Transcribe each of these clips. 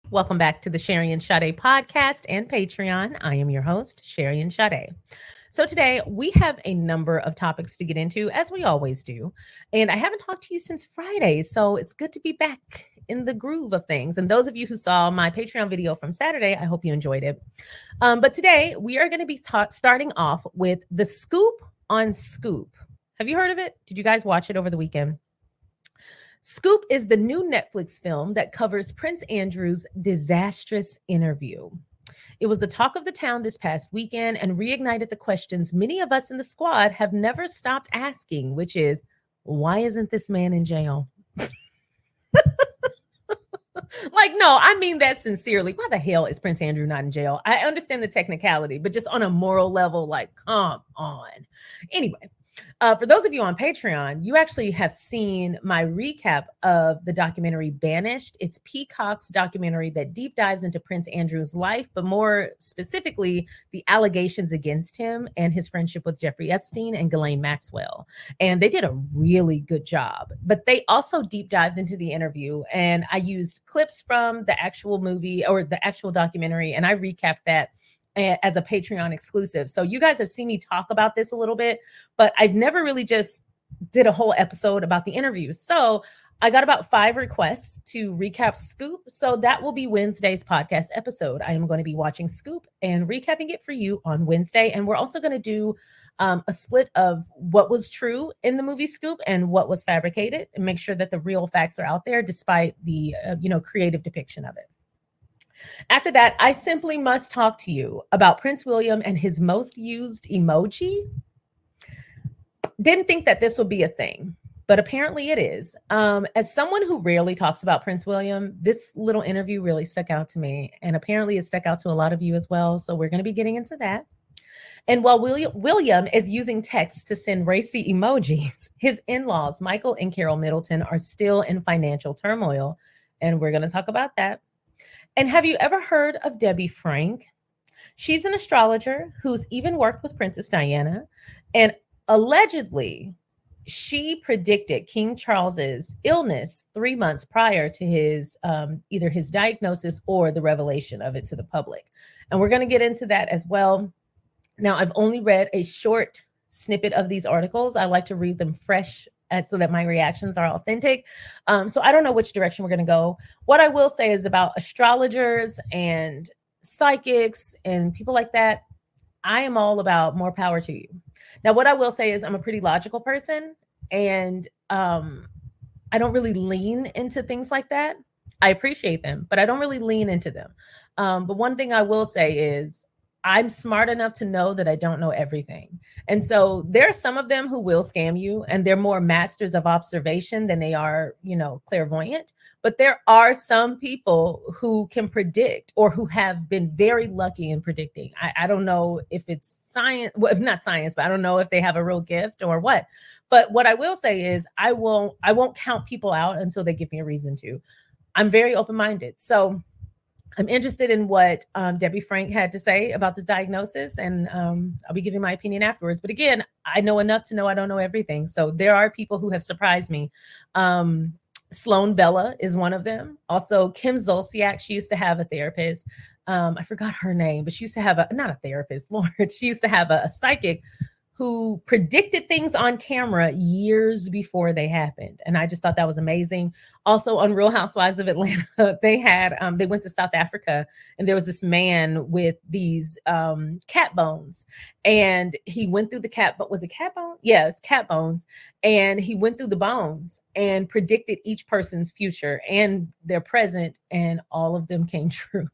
Welcome back to the Sherry and Sade podcast and Patreon. I am your host, Sherry and Sade. So today we have a number of topics to get into, as we always do. And I haven't talked to you since Friday, so it's good to be back in the groove of things. And those of you who saw my Patreon video from Saturday, I hope you enjoyed it. But today we are going to be starting off with the Scoop on Scoop. Have you heard of it? Did you guys watch it over the weekend? Scoop is the new Netflix film that covers Prince Andrew's disastrous interview. It was the talk of the town this past weekend and reignited the questions many of us in the squad have never stopped asking, which is, why isn't this man in jail? Like, no, I mean that sincerely. Why the hell is Prince Andrew not in jail? I understand the technicality, but just on a moral level, like, come on. Anyway, for those of you on Patreon, you actually have seen my recap of the documentary Banished. It's Peacock's documentary that deep dives into Prince Andrew's life, but more specifically, the allegations against him and his friendship with Jeffrey Epstein and Ghislaine Maxwell. And they did a really good job. But they also deep dived into the interview, and I used clips from the actual movie or the actual documentary, and I recapped that as a Patreon exclusive. So you guys have seen me talk about this a little bit, but I've never really just did a whole episode about the interview. So I got about 5 requests to recap Scoop. So that will be Wednesday's podcast episode. I am going to be watching Scoop and recapping it for you on Wednesday. And we're also going to do a split of what was true in the movie Scoop and what was fabricated, and make sure that the real facts are out there despite the creative depiction of it. After that, I simply must talk to you about Prince William and his most used emoji. Didn't think that this would be a thing, but apparently it is. As someone who rarely talks about Prince William, this little interview really stuck out to me, and apparently it stuck out to a lot of you as well. So we're going to be getting into that. And while William is using text to send racy emojis, his in-laws, Michael and Carol Middleton, are still in financial turmoil, and we're going to talk about that. And have you ever heard of Debbie Frank? She's an astrologer who's even worked with Princess Diana. And allegedly, she predicted King Charles's illness 3 months prior to his either his diagnosis or the revelation of it to the public. And we're going to get into that as well. Now, I've only read a short snippet of these articles. I like to read them fresh so that my reactions are authentic. So I don't know which direction we're going to go. What I will say is about astrologers and psychics and people like that, I am all about more power to you. Now, what I will say is I'm a pretty logical person, and I don't really lean into things like that. I appreciate them, but I don't really lean into them. But one thing I will say is I'm smart enough to know that I don't know everything. And so there are some of them who will scam you, and they're more masters of observation than they are, clairvoyant. But there are some people who can predict or who have been very lucky in predicting. I don't know if it's science, well, if not science, but I don't know if they have a real gift or what. But what I will say is I won't count people out until they give me a reason to. I'm very open-minded. So I'm interested in what Debbie Frank had to say about this diagnosis, and I'll be giving my opinion afterwards. But again, I know enough to know I don't know everything. So there are people who have surprised me. Sloan Bella is one of them. Also, Kim Zolciak, she used to have a therapist. I forgot her name, but she used to have not a therapist, Lord. She used to have a psychic who predicted things on camera years before they happened. And I just thought that was amazing. Also on Real Housewives of Atlanta, they went to South Africa, and there was this man with these cat bones, and he went through the cat, but was it cat bone? Yes, cat bones. And he went through the bones and predicted each person's future and their present, and all of them came true.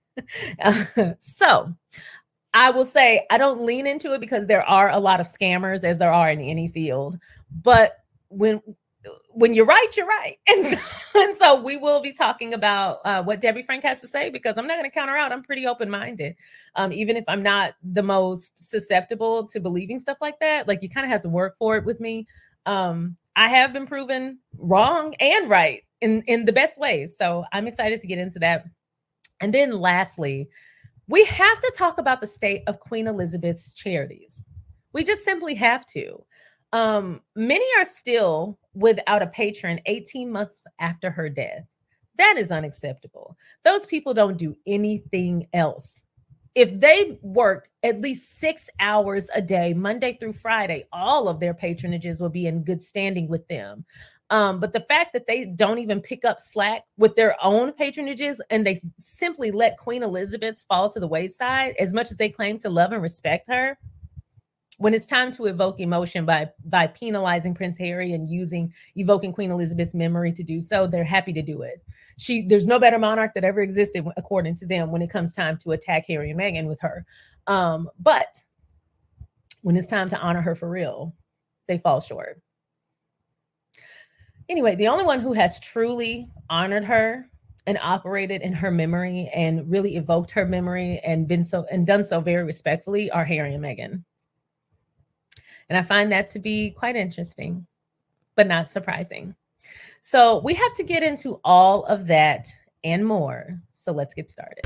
So I will say I don't lean into it because there are a lot of scammers, as there are in any field. But when you're right, you're right. And so we will be talking about what Debbie Frank has to say, because I'm not going to count her out. I'm pretty open-minded. Even if I'm not the most susceptible to believing stuff like that, like you kind of have to work for it with me. I have been proven wrong and right in the best ways. So I'm excited to get into that. And then lastly, we have to talk about the state of Queen Elizabeth's charities. We just simply have to. Many are still without a patron 18 months after her death. That is unacceptable. Those people don't do anything else. If they worked at least 6 hours a day, Monday through Friday, all of their patronages will be in good standing with them. But the fact that they don't even pick up slack with their own patronages and they simply let Queen Elizabeth's fall to the wayside, as much as they claim to love and respect her, when it's time to evoke emotion by penalizing Prince Harry and evoking Queen Elizabeth's memory to do so, they're happy to do it. There's no better monarch that ever existed, according to them, when it comes time to attack Harry and Meghan with her. But when it's time to honor her for real, they fall short. Anyway, the only one who has truly honored her and operated in her memory and really evoked her memory and done so very respectfully are Harry and Meghan. And I find that to be quite interesting, but not surprising. So we have to get into all of that and more. So let's get started.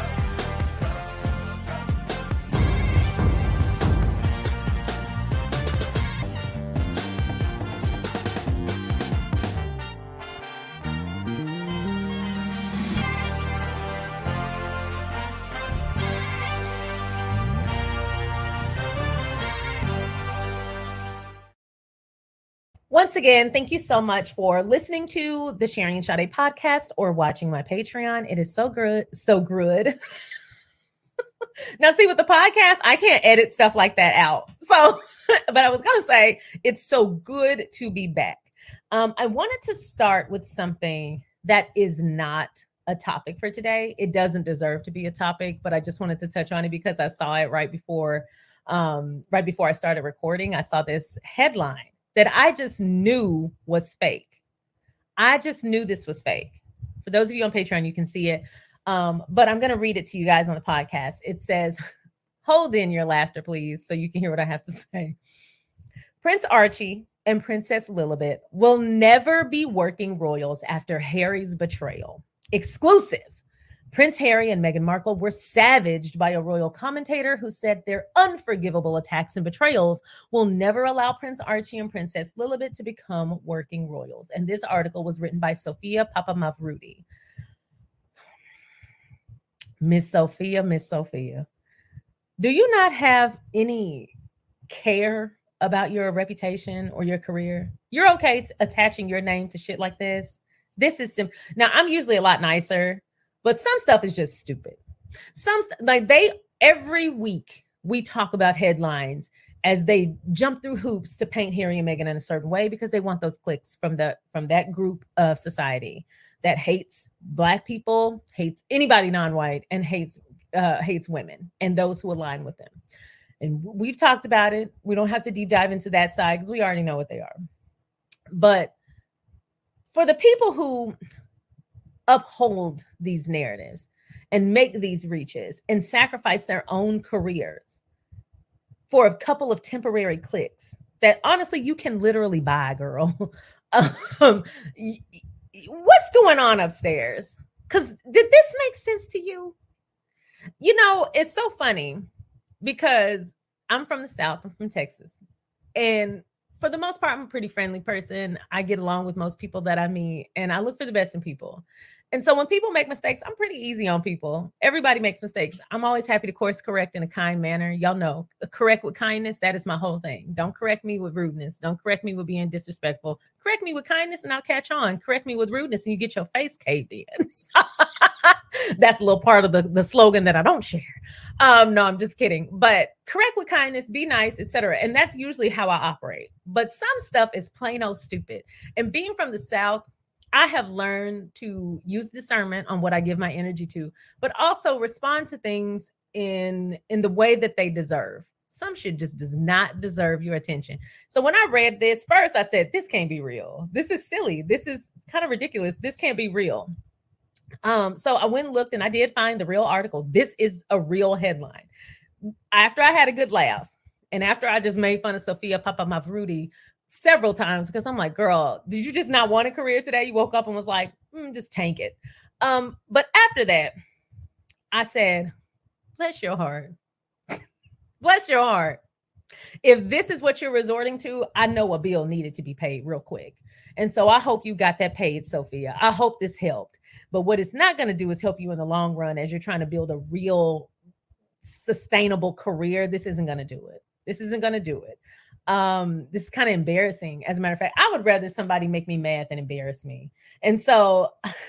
Once again, thank you so much for listening to the Sherry and Sade podcast or watching my Patreon. It is so good. Now, see, with the podcast, I can't edit stuff like that out. So, but I was going to say, it's so good to be back. I wanted to start with something that is not a topic for today. It doesn't deserve to be a topic, but I just wanted to touch on it because I saw it right before I started recording. I saw this headline that I just knew was fake. I just knew this was fake. For those of you on Patreon, you can see it. But I'm going to read it to you guys on the podcast. It says, hold in your laughter, please, so you can hear what I have to say. Prince Archie and Princess Lilibet will never be working royals after Harry's betrayal. Exclusive. Prince Harry and Meghan Markle were savaged by a royal commentator who said their unforgivable attacks and betrayals will never allow Prince Archie and Princess Lilibet to become working royals. And this article was written by Sophia Papamavruti. Miss Sophia, do you not have any care about your reputation or your career? You're okay attaching your name to shit like this? This is simple. Now, I'm usually a lot nicer, but some stuff is just stupid. Every week we talk about headlines as they jump through hoops to paint Harry and Meghan in a certain way because they want those clicks from that group of society that hates Black people, hates anybody non-white, and hates women and those who align with them. And we've talked about it. We don't have to deep dive into that side because we already know what they are. But for the people who uphold these narratives and make these reaches and sacrifice their own careers for a couple of temporary clicks that honestly you can literally buy, girl. What's going on upstairs? Because did this make sense to you? You know, it's so funny because I'm from the South. I'm from Texas. And for the most part, I'm a pretty friendly person. I get along with most people that I meet, and I look for the best in people. And so when people make mistakes, I'm pretty easy on people. Everybody makes mistakes. I'm always happy to course correct in a kind manner. Y'all know, correct with kindness. That is my whole thing. Don't correct me with rudeness. Don't correct me with being disrespectful. Correct me with kindness and I'll catch on. Correct me with rudeness and you get your face caved in. That's a little part of the slogan that I don't share. No, I'm just kidding. But correct with kindness, be nice, etc. And that's usually how I operate. But some stuff is plain old stupid. And being from the South, I have learned to use discernment on what I give my energy to, but also respond to things in the way that they deserve. Some shit just does not deserve your attention. So when I read this, first I said, this can't be real. This is silly. This is kind of ridiculous. This can't be real. So I went and looked and I did find the real article. This is a real headline. After I had a good laugh and after I just made fun of Sophia Papamavruti several times because I'm like, girl, did you just not want a career today? You woke up and was like, just tank it. But after that, I said, bless your heart. Bless your heart. If this is what you're resorting to, I know a bill needed to be paid real quick. And so I hope you got that paid, Sophia. I hope this helped But what it's not going to do is help you in the long run as you're trying to build a real sustainable career. This isn't going to do it. This isn't going to do it. This is kind of embarrassing. As a matter of fact, I would rather somebody make me mad than embarrass me. And so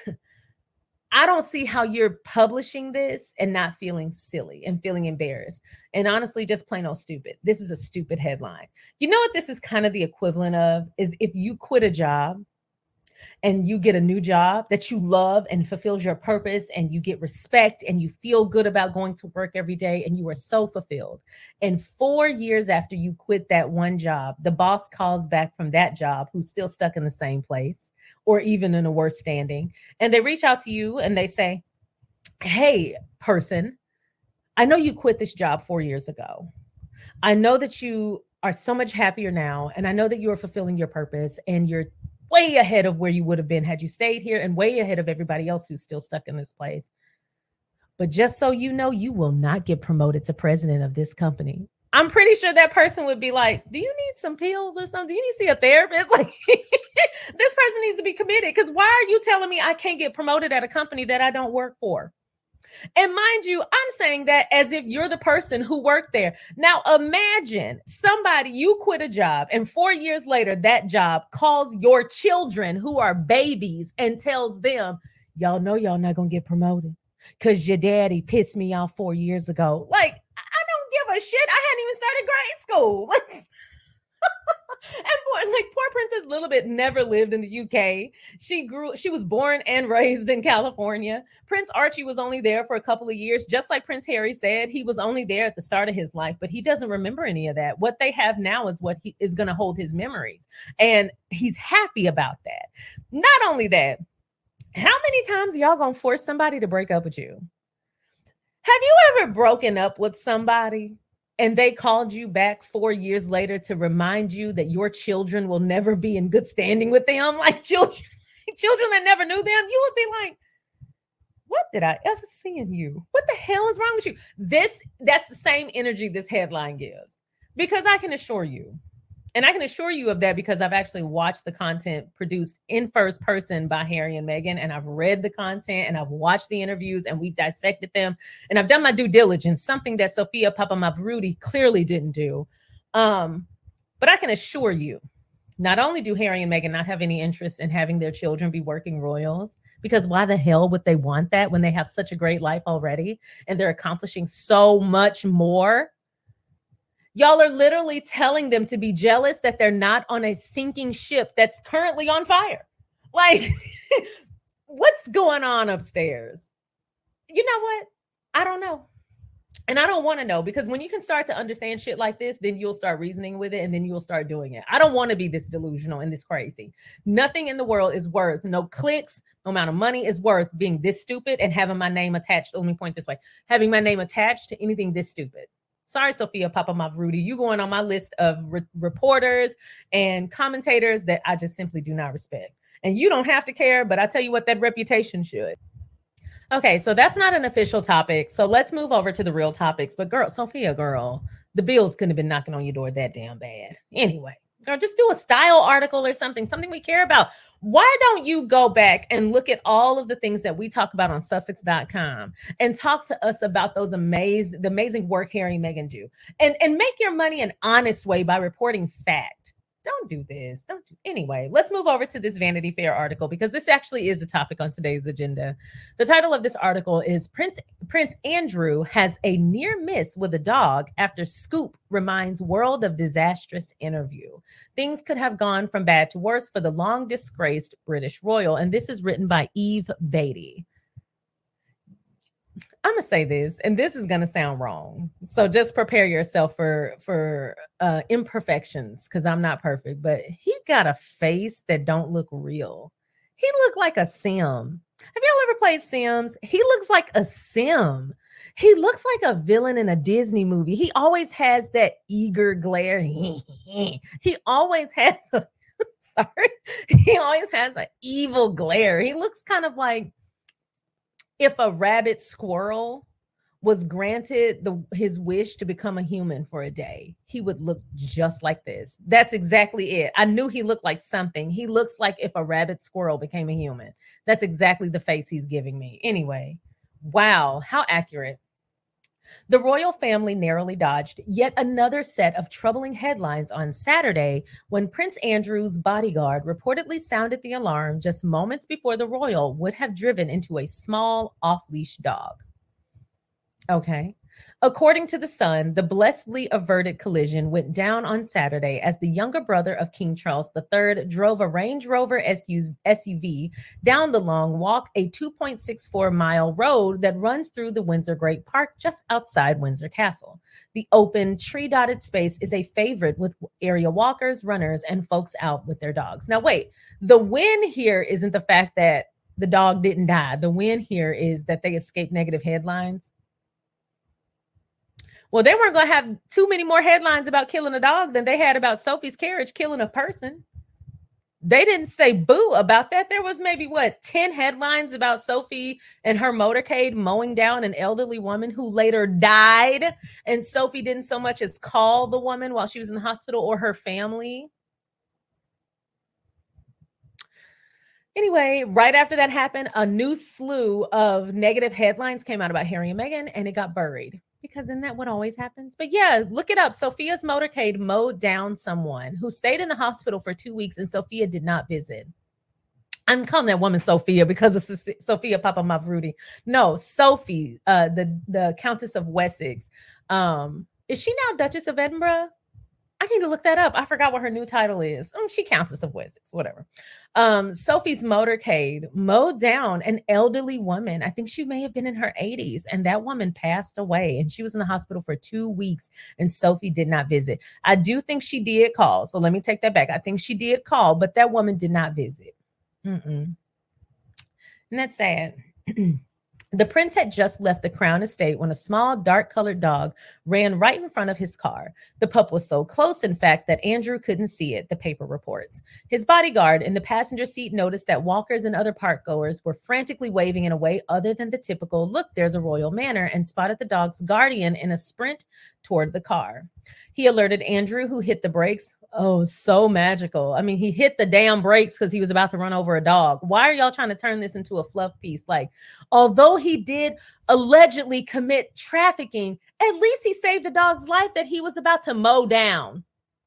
I don't see how you're publishing this and not feeling silly and feeling embarrassed. And honestly, just plain old stupid. This is a stupid headline. You know what this is kind of the equivalent of is if you quit a job and you get a new job that you love and fulfills your purpose and you get respect and you feel good about going to work every day and you are so fulfilled. And 4 years after you quit that one job, the boss calls back from that job who's still stuck in the same place or even in a worse standing. And they reach out to you and they say, hey, person, I know you quit this job 4 years ago. I know that you are so much happier now. And I know that you are fulfilling your purpose and you're way ahead of where you would have been had you stayed here and way ahead of everybody else who's still stuck in this place. But just so you know, you will not get promoted to president of this company. I'm pretty sure that person would be like, do you need some pills or something? Do you need to see a therapist? Like, this person needs to be committed because why are you telling me I can't get promoted at a company that I don't work for? And mind you, I'm saying that as if you're the person who worked there. Now, imagine somebody, you quit a job and 4 years later, that job calls your children who are babies and tells them, y'all know y'all not going to get promoted because your daddy pissed me off 4 years ago. Like, I don't give a shit. I hadn't even started grade school. And poor Princess Lilibet never lived in the UK. She was born and raised in California. Prince Archie was only there for a couple of years. Just like Prince Harry said, he was only there at the start of his life, but he doesn't remember any of that. What they have now is what he is going to hold his memories. And he's happy about that. Not only that, how many times y'all going to force somebody to break up with you? Have you ever broken up with somebody and they called you back 4 years later to remind you that your children will never be in good standing with them? Like children that never knew them, you would be like, what did I ever see in you? What the hell is wrong with you? That's the same energy this headline gives. Because I can assure you, and I can assure you of that because I've actually watched the content produced in first person by Harry and Meghan, and I've read the content and I've watched the interviews and we've dissected them and I've done my due diligence, something that Sophia Papamavruti clearly didn't do. But I can assure you, not only do Harry and Meghan not have any interest in having their children be working royals, because why the hell would they want that when they have such a great life already and they're accomplishing so much more? Y'all are literally telling them to be jealous that they're not on a sinking ship that's currently on fire. Like, what's going on upstairs? You know what? I don't know. And I don't want to know because when you can start to understand shit like this, then you'll start reasoning with it and then you'll start doing it. I don't want to be this delusional and this crazy. Nothing in the world is worth, no clicks, no amount of money is worth being this stupid and having my name attached. Let me point this way. Having my name attached to anything this stupid. Sorry, Sophia Papamavruti, you going on my list of reporters and commentators that I just simply do not respect. And you don't have to care, but I tell you what, that reputation should. Okay, so that's not an official topic. So let's move over to the real topics. But girl, Sophia, girl, the bills couldn't have been knocking on your door that damn bad. Anyway, girl, just do a style article or something we care about. Why don't you go back and look at all of the things that we talk about on Sussex.com and talk to us about the amazing work Harry and Meghan do and make your money an honest way by reporting fact. Don't do this. Anyway, let's move over to this Vanity Fair article because this actually is a topic on today's agenda. The title of this article is Prince Andrew has a near miss with a dog after Scoop reminds world of disastrous interview. Things could have gone from bad to worse for the long disgraced British royal. And this is written by Eve Beatty. I'm going to say this, and this is going to sound wrong. So just prepare yourself for imperfections because I'm not perfect, but he got a face that don't look real. He looked like a sim. Have y'all ever played Sims? He looks like a sim. He looks like a villain in a Disney movie. He always has that eager glare. He always has he always has an evil glare. He looks kind of like if a rabbit squirrel was granted his wish to become a human for a day, he would look just like this. That's exactly it. I knew he looked like something. He looks like if a rabbit squirrel became a human. That's exactly the face he's giving me. Anyway, wow, how accurate. The royal family narrowly dodged yet another set of troubling headlines on Saturday when Prince Andrew's bodyguard reportedly sounded the alarm just moments before the royal would have driven into a small off-leash dog. Okay. According to The Sun, the blessedly averted collision went down on Saturday as the younger brother of King Charles III drove a Range Rover SUV down the Long Walk, a 2.64-mile road that runs through the Windsor Great Park just outside Windsor Castle. The open, tree-dotted space is a favorite with area walkers, runners, and folks out with their dogs. Now, wait, the win here isn't the fact that the dog didn't die. The win here is that they escaped negative headlines. Well, they weren't going to have too many more headlines about killing a dog than they had about Sophie's carriage killing a person. They didn't say boo about that. There was maybe 10 headlines about Sophie and her motorcade mowing down an elderly woman who later died. And Sophie didn't so much as call the woman while she was in the hospital or her family. Anyway, right after that happened, a new slew of negative headlines came out about Harry and Meghan, and it got buried. Because isn't that what always happens? But yeah, look it up. Sophia's motorcade mowed down someone who stayed in the hospital for 2 weeks, and Sophia did not visit. I'm calling that woman Sophia because it's Sophia Papamavruti. No, Sophie, the Countess of Wessex. Is she now Duchess of Edinburgh? I need to look that up. I forgot what her new title is. She Countess of Wessex, whatever. Sophie's motorcade mowed down an elderly woman. I think she may have been in her 80s, and that woman passed away, and she was in the hospital for 2 weeks, and Sophie did not visit. I do think she did call, so let me take that back. I think she did call, but that woman did not visit. And that's sad. The prince had just left the Crown estate when a small, dark-colored dog ran right in front of his car. The pup was so close, in fact, that Andrew couldn't see it, the paper reports. His bodyguard in the passenger seat noticed that walkers and other park-goers were frantically waving in a way other than the typical, look, there's a royal manner, and spotted the dog's guardian in a sprint toward the car. He alerted Andrew, who hit the brakes. Oh, so magical. I mean, he hit the damn brakes because he was about to run over a dog. Why are y'all trying to turn this into a fluff piece? Like, although he did allegedly commit trafficking, at least he saved a dog's life that he was about to mow down.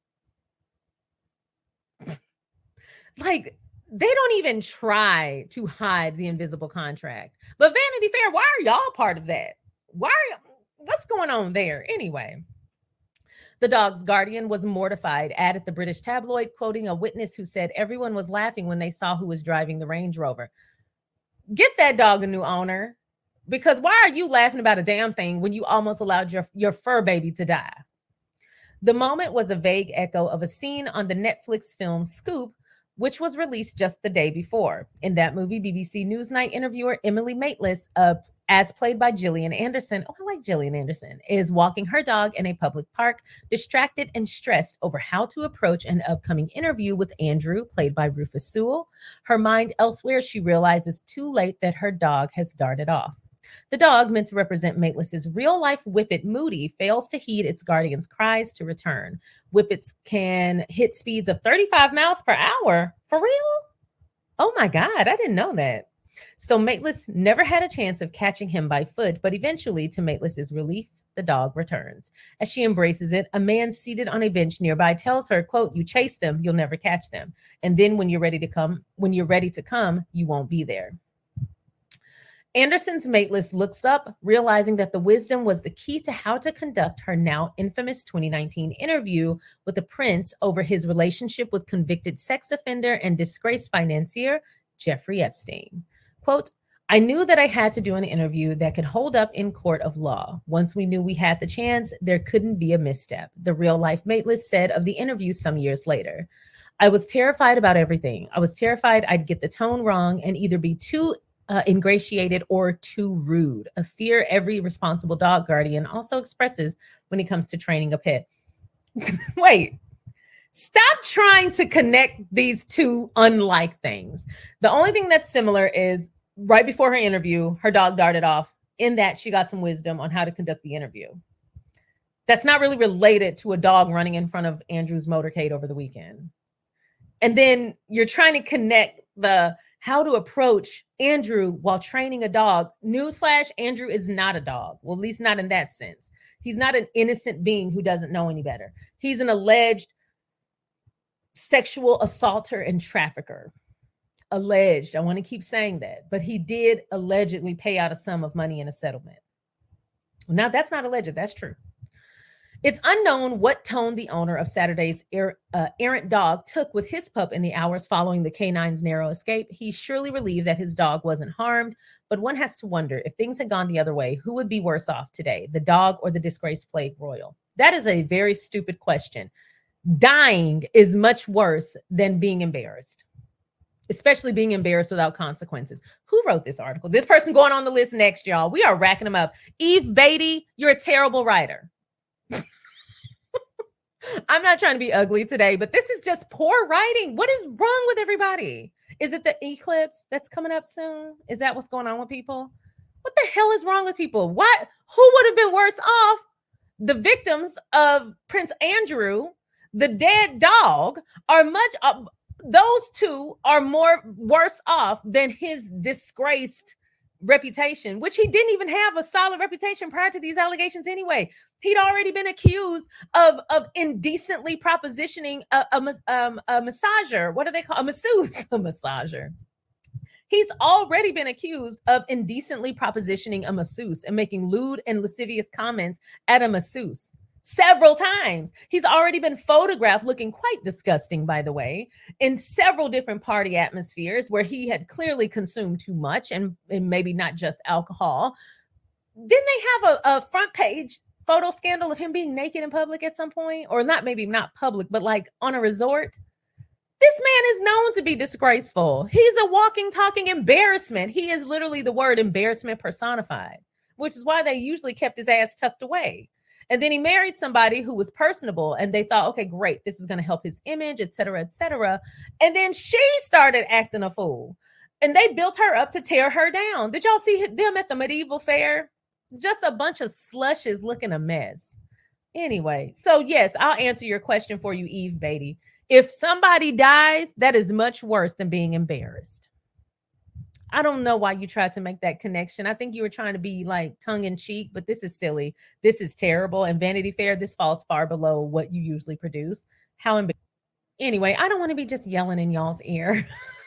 Like, they don't even try to hide the invisible contract. But Vanity Fair, why are y'all part of that? What's going on there? Anyway. The dog's guardian was mortified, added the British tabloid, quoting a witness who said everyone was laughing when they saw who was driving the Range Rover. Get that dog a new owner, because why are you laughing about a damn thing when you almost allowed your fur baby to die? The moment was a vague echo of a scene on the Netflix film Scoop, which was released just the day before. In that movie, BBC Newsnight interviewer Emily Maitlis, as played by Gillian Anderson, I like Gillian Anderson, is walking her dog in a public park, distracted and stressed over how to approach an upcoming interview with Andrew, played by Rufus Sewell. Her mind elsewhere, she realizes too late that her dog has darted off. The dog, meant to represent Maitlis's real-life Whippet Moody, fails to heed its guardian's cries to return. Whippets can hit speeds of 35 miles per hour. For real? Oh my God, I didn't know that. So Maitlis never had a chance of catching him by foot, but eventually, to Maitlis's relief, the dog returns. As she embraces it, a man seated on a bench nearby tells her, quote, "You chase them, you'll never catch them. And then when you're ready to come, you won't be there." Anderson's Maitlis looks up, realizing that the wisdom was the key to how to conduct her now infamous 2019 interview with the prince over his relationship with convicted sex offender and disgraced financier Jeffrey Epstein. Quote, "I knew that I had to do an interview that could hold up in court of law. Once we knew we had the chance, there couldn't be a misstep," the real-life Maitlis said of the interview some years later. "I was terrified about everything. I was terrified I'd get the tone wrong and either be too ingratiated or too rude, a fear every responsible dog guardian also expresses when it comes to training a pet." Wait, stop trying to connect these two unlike things. The only thing that's similar is right before her interview, her dog darted off in that she got some wisdom on how to conduct the interview. That's not really related to a dog running in front of Andrew's motorcade over the weekend. And then you're trying to connect the how to approach Andrew while training a dog. Newsflash, Andrew is not a dog. Well, at least not in that sense. He's not an innocent being who doesn't know any better. He's an alleged sexual assaulter and trafficker. Alleged. I want to keep saying that. But he did allegedly pay out a sum of money in a settlement. Now, that's not alleged. That's true. It's unknown what tone the owner of Saturday's errant dog took with his pup in the hours following the canine's narrow escape. He's surely relieved that his dog wasn't harmed, but one has to wonder, if things had gone the other way, who would be worse off today, the dog or the disgraced plague royal? That is a very stupid question. Dying is much worse than being embarrassed, especially being embarrassed without consequences. Who wrote this article? This person going on the list next, y'all. We are racking them up. Eve Beatty, you're a terrible writer. I'm not trying to be ugly today, but this is just poor writing. What is wrong with everybody? Is it the eclipse that's coming up soon? Is that what's going on with people? What the hell is wrong with people? What? Who would have been worse off? The victims of Prince Andrew, the dead dog, are much. Those two are more worse off than his disgraced reputation, which he didn't even have a solid reputation prior to these allegations anyway. He'd already been accused of indecently propositioning a massager. What do they call a masseuse? A massager. He's already been accused of indecently propositioning a masseuse and making lewd and lascivious comments at a masseuse several times. He's already been photographed looking quite disgusting, by the way, in several different party atmospheres where he had clearly consumed too much and maybe not just alcohol. Didn't they have a front page photo scandal of him being naked in public at some point? Or not, maybe not public, but like on a resort? This man is known to be disgraceful. He's a walking, talking embarrassment. He is literally the word embarrassment personified, which is why they usually kept his ass tucked away. And then he married somebody who was personable, and they thought, okay, great, this is going to help his image, et cetera, et cetera. And then she started acting a fool, and they built her up to tear her down. Did y'all see them at the medieval fair? Just a bunch of slushes looking a mess. Anyway, so yes, I'll answer your question for you, Eve Beatty. If somebody dies, that is much worse than being embarrassed. I don't know why you tried to make that connection. I think you were trying to be like tongue in cheek, but this is silly. This is terrible. And Vanity Fair, this falls far below what you usually produce. Anyway, I don't want to be just yelling in y'all's ear,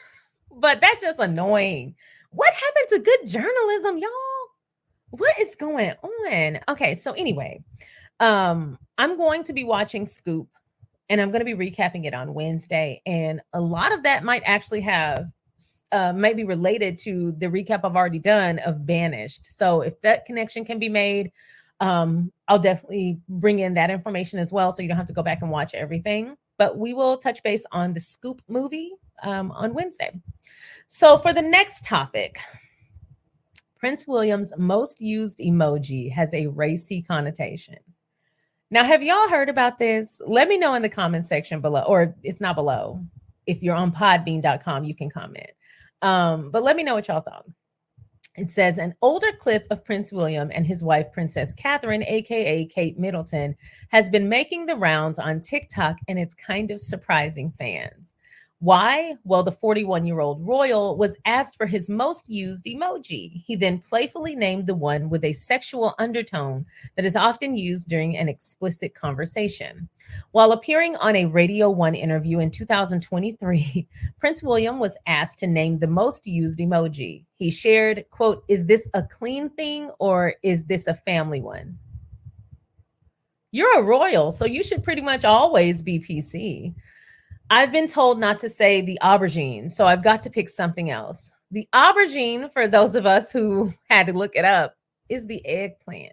but that's just annoying. What happened to good journalism, y'all? What is going on? Okay, so anyway, I'm going to be watching Scoop, and I'm going to be recapping it on Wednesday. And a lot of that might actually have maybe related to the recap I've already done of Banished. So if that connection can be made, I'll definitely bring in that information as well, so you don't have to go back and watch everything. But we will touch base on the Scoop movie on Wednesday. So for the next topic, Prince William's most used emoji has a racy connotation. Now, have y'all heard about this? Let me know in the comment section below, or it's not below. If you're on podbean.com, you can comment. But let me know what y'all thought. It says an older clip of Prince William and his wife, Princess Catherine, aka Kate Middleton, has been making the rounds on TikTok, and it's kind of surprising fans. Why? Well, the 41-year-old royal was asked for his most used emoji. He then playfully named the one with a sexual undertone that is often used during an explicit conversation. While appearing on a Radio 1 interview in 2023, Prince William was asked to name the most used emoji. He shared, quote, "Is this a clean thing or is this a family one?" You're a royal, so you should pretty much always be PC. I've been told not to say the aubergine, so I've got to pick something else. The aubergine, for those of us who had to look it up, is the eggplant.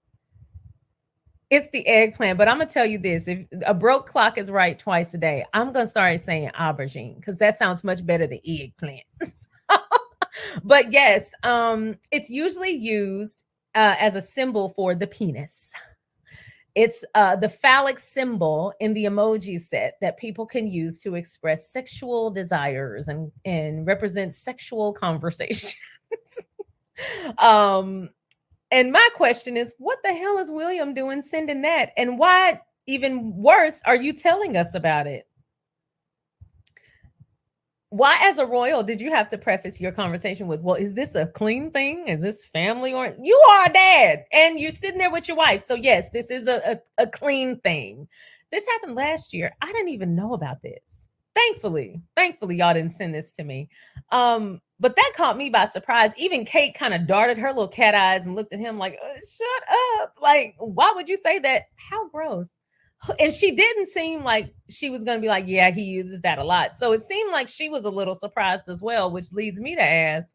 It's the eggplant, but I'm going to tell you this. If a broke clock is right twice a day, I'm going to start saying aubergine because that sounds much better than eggplant. But yes, it's usually used as a symbol for the penis. It's the phallic symbol in the emoji set that people can use to express sexual desires and represent sexual conversations. And my question is, what the hell is William doing sending that? And why, even worse, are you telling us about it? Why, as a royal, did you have to preface your conversation with, well, is this a clean thing? Is this family? Or you are a dad and you're sitting there with your wife. So yes, this is a clean thing. This happened last year. I didn't even know about this. Thankfully, y'all didn't send this to me. But that caught me by surprise. Even Kate kind of darted her little cat eyes and looked at him like, shut up. Like, why would you say that? How gross. And she didn't seem like she was going to be like, yeah, he uses that a lot. So it seemed like she was a little surprised as well, which leads me to ask,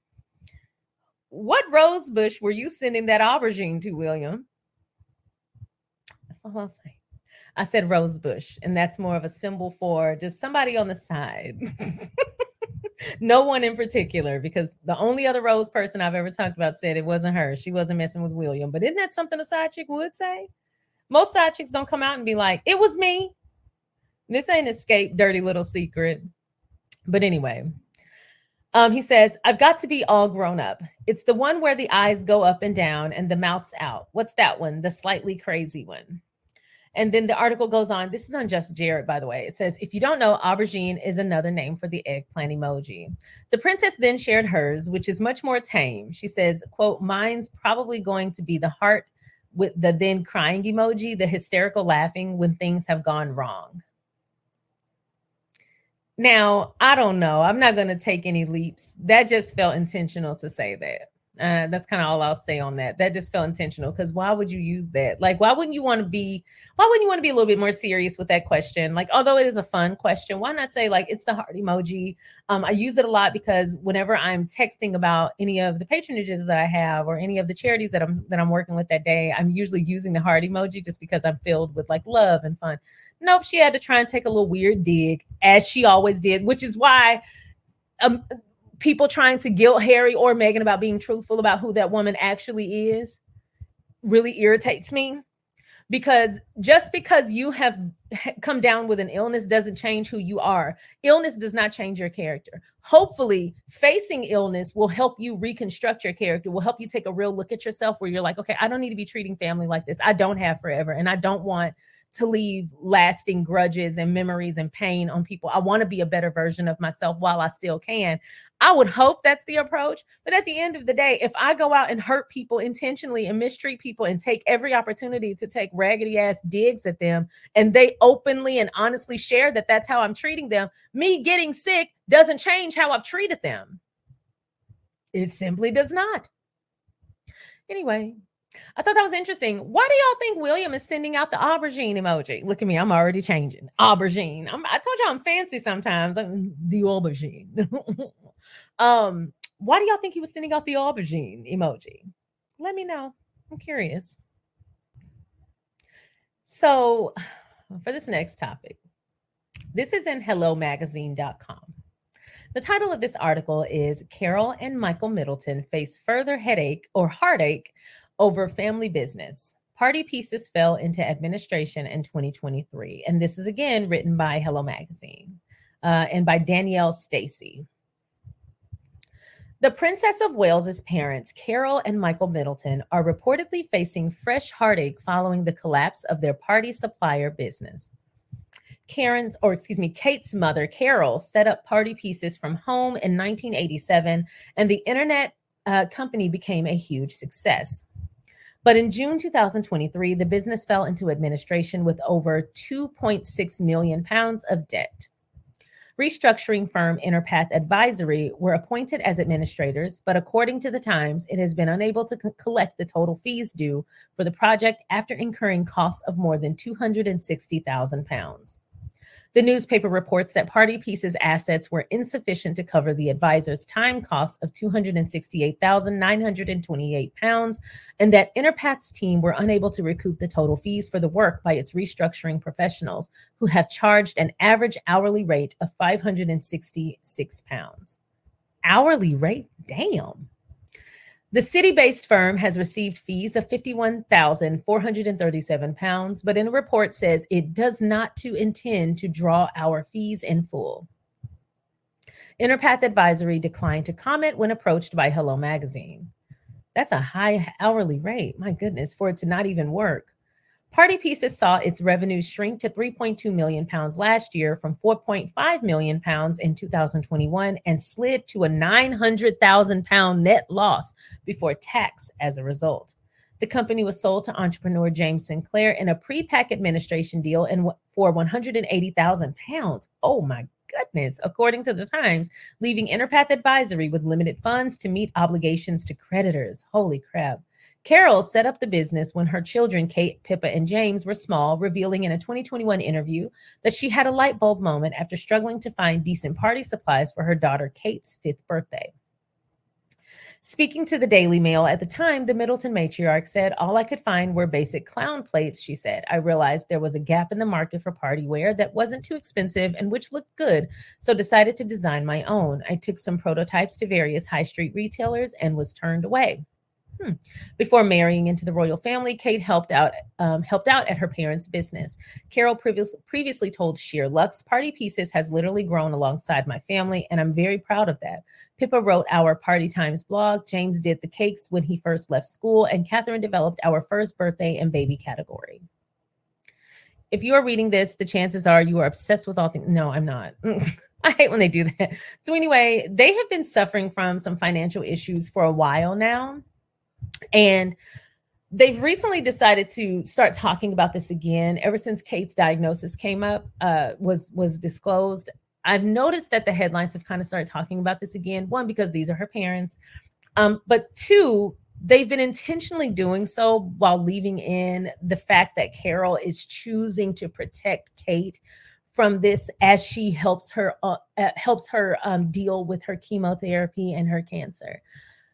what rose bush were you sending that aubergine to, William? That's all I'll say. I said rose bush, and that's more of a symbol for just somebody on the side. No one in particular, because the only other rose person I've ever talked about said it wasn't her. She wasn't messing with William. But isn't that something a side chick would say? Most side chicks don't come out and be like, it was me. This ain't escape, dirty little secret. But anyway, he says, I've got to be all grown up. It's the one where the eyes go up and down and the mouth's out. What's that one? The slightly crazy one. And then the article goes on. This is on Just Jared, by the way. It says, if you don't know, aubergine is another name for the eggplant emoji. The princess then shared hers, which is much more tame. She says, quote, mine's probably going to be the heart with the then crying emoji, the hysterical laughing when things have gone wrong. Now, I don't know. I'm not going to take any leaps. That just felt intentional to say that. That's kind of all I'll say on that. That just felt intentional, because why would you use that? Like, why wouldn't you want to be a little bit more serious with that question? Like, although it is a fun question, why not say, like, it's the heart emoji? I use it a lot because whenever I'm texting about any of the patronages that I have or any of the charities that I'm working with that day, I'm usually using the heart emoji just because I'm filled with like love and fun. Nope, she had to try and take a little weird dig, as she always did, which is why people trying to guilt Harry or Meghan about being truthful about who that woman actually is really irritates me. Because just because you have come down with an illness doesn't change who you are. Illness does not change your character. Hopefully, facing illness will help you reconstruct your character, will help you take a real look at yourself where you're like, okay, I don't need to be treating family like this. I don't have forever, and I don't want to leave lasting grudges and memories and pain on people. I want to be a better version of myself while I still can. I would hope that's the approach. But at the end of the day, if I go out and hurt people intentionally and mistreat people and take every opportunity to take raggedy ass digs at them, and they openly and honestly share that that's how I'm treating them, me getting sick doesn't change how I've treated them. It simply does not. Anyway, I thought that was interesting. Why do y'all think William is sending out the aubergine emoji? Look at me. I'm already changing. Aubergine. I told you I'm fancy sometimes. The aubergine. Why do y'all think he was sending out the aubergine emoji? Let me know. I'm curious. So for this next topic, this is in hellomagazine.com. The title of this article is Carol and Michael Middleton Face Further Headache or Heartache Over Family Business. Party pieces fell into administration in 2023. And this is again written by Hello Magazine and by Danielle Stacy. The Princess of Wales's parents, Carol and Michael Middleton, are reportedly facing fresh heartache following the collapse of their party supplier business. Kate's mother, Carol, set up Party Pieces from home in 1987, and the internet company became a huge success. But in June 2023, the business fell into administration with over 2.6 million pounds of debt. Restructuring firm Interpath Advisory were appointed as administrators, but according to the Times, it has been unable to collect the total fees due for the project after incurring costs of more than £260,000. The newspaper reports that Party Pieces' assets were insufficient to cover the advisor's time costs of £268,928, and that Interpath's team were unable to recoup the total fees for the work by its restructuring professionals, who have charged an average hourly rate of £566. Hourly rate? Damn. The city-based firm has received fees of £51,437, but in a report says it does not intend to draw our fees in full. Interpath Advisory declined to comment when approached by Hello Magazine. That's a high hourly rate. My goodness, for it to not even work. Party Pieces saw its revenues shrink to 3.2 million pounds last year from 4.5 million pounds in 2021 and slid to a 900,000 pound net loss before tax as a result. The company was sold to entrepreneur James Sinclair in a pre-pack administration deal for 180,000 pounds. Oh my goodness, according to the Times, leaving Interpath Advisory with limited funds to meet obligations to creditors. Holy crap. Carol set up the business when her children, Kate, Pippa, and James, were small, revealing in a 2021 interview that she had a light bulb moment after struggling to find decent party supplies for her daughter Kate's 5th birthday. Speaking to the Daily Mail at the time, the Middleton matriarch said, "All I could find were basic clown plates," she said. "I realized there was a gap in the market for party wear that wasn't too expensive and which looked good, so decided to design my own. I took some prototypes to various high street retailers and was turned away." Before marrying into the royal family, Kate helped out at her parents' business. Carol previously told Sheer Lux, "Party Pieces has literally grown alongside my family, and I'm very proud of that." Pippa wrote our Party Times blog. James did the cakes when he first left school, and Catherine developed our first birthday and baby category. If you are reading this, the chances are you are obsessed with all things. No, I'm not. I hate when they do that. So anyway, they have been suffering from some financial issues for a while now. And they've recently decided to start talking about this again. Ever since Kate's diagnosis came up, was disclosed, I've noticed that the headlines have kind of started talking about this again. One, because these are her parents, but two, they've been intentionally doing so while leaving in the fact that Carol is choosing to protect Kate from this as she helps her deal with her chemotherapy and her cancer.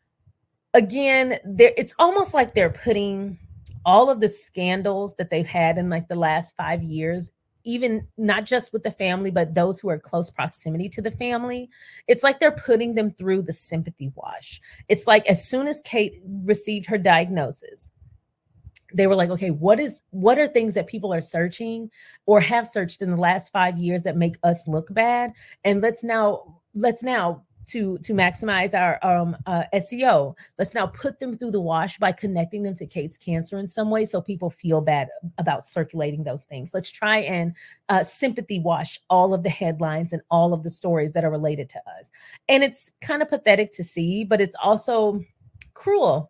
Again, it's almost like they're putting all of the scandals that they've had in like the last 5 years, even not just with the family, but those who are close proximity to the family. It's like they're putting them through the sympathy wash. It's like as soon as Kate received her diagnosis, they were like, okay, what are things that people are searching or have searched in the last 5 years that make us look bad? And let's now to maximize our SEO. Let's now put them through the wash by connecting them to Kate's cancer in some way so people feel bad about circulating those things. Let's try and sympathy wash all of the headlines and all of the stories that are related to us. And it's kind of pathetic to see, but it's also cruel.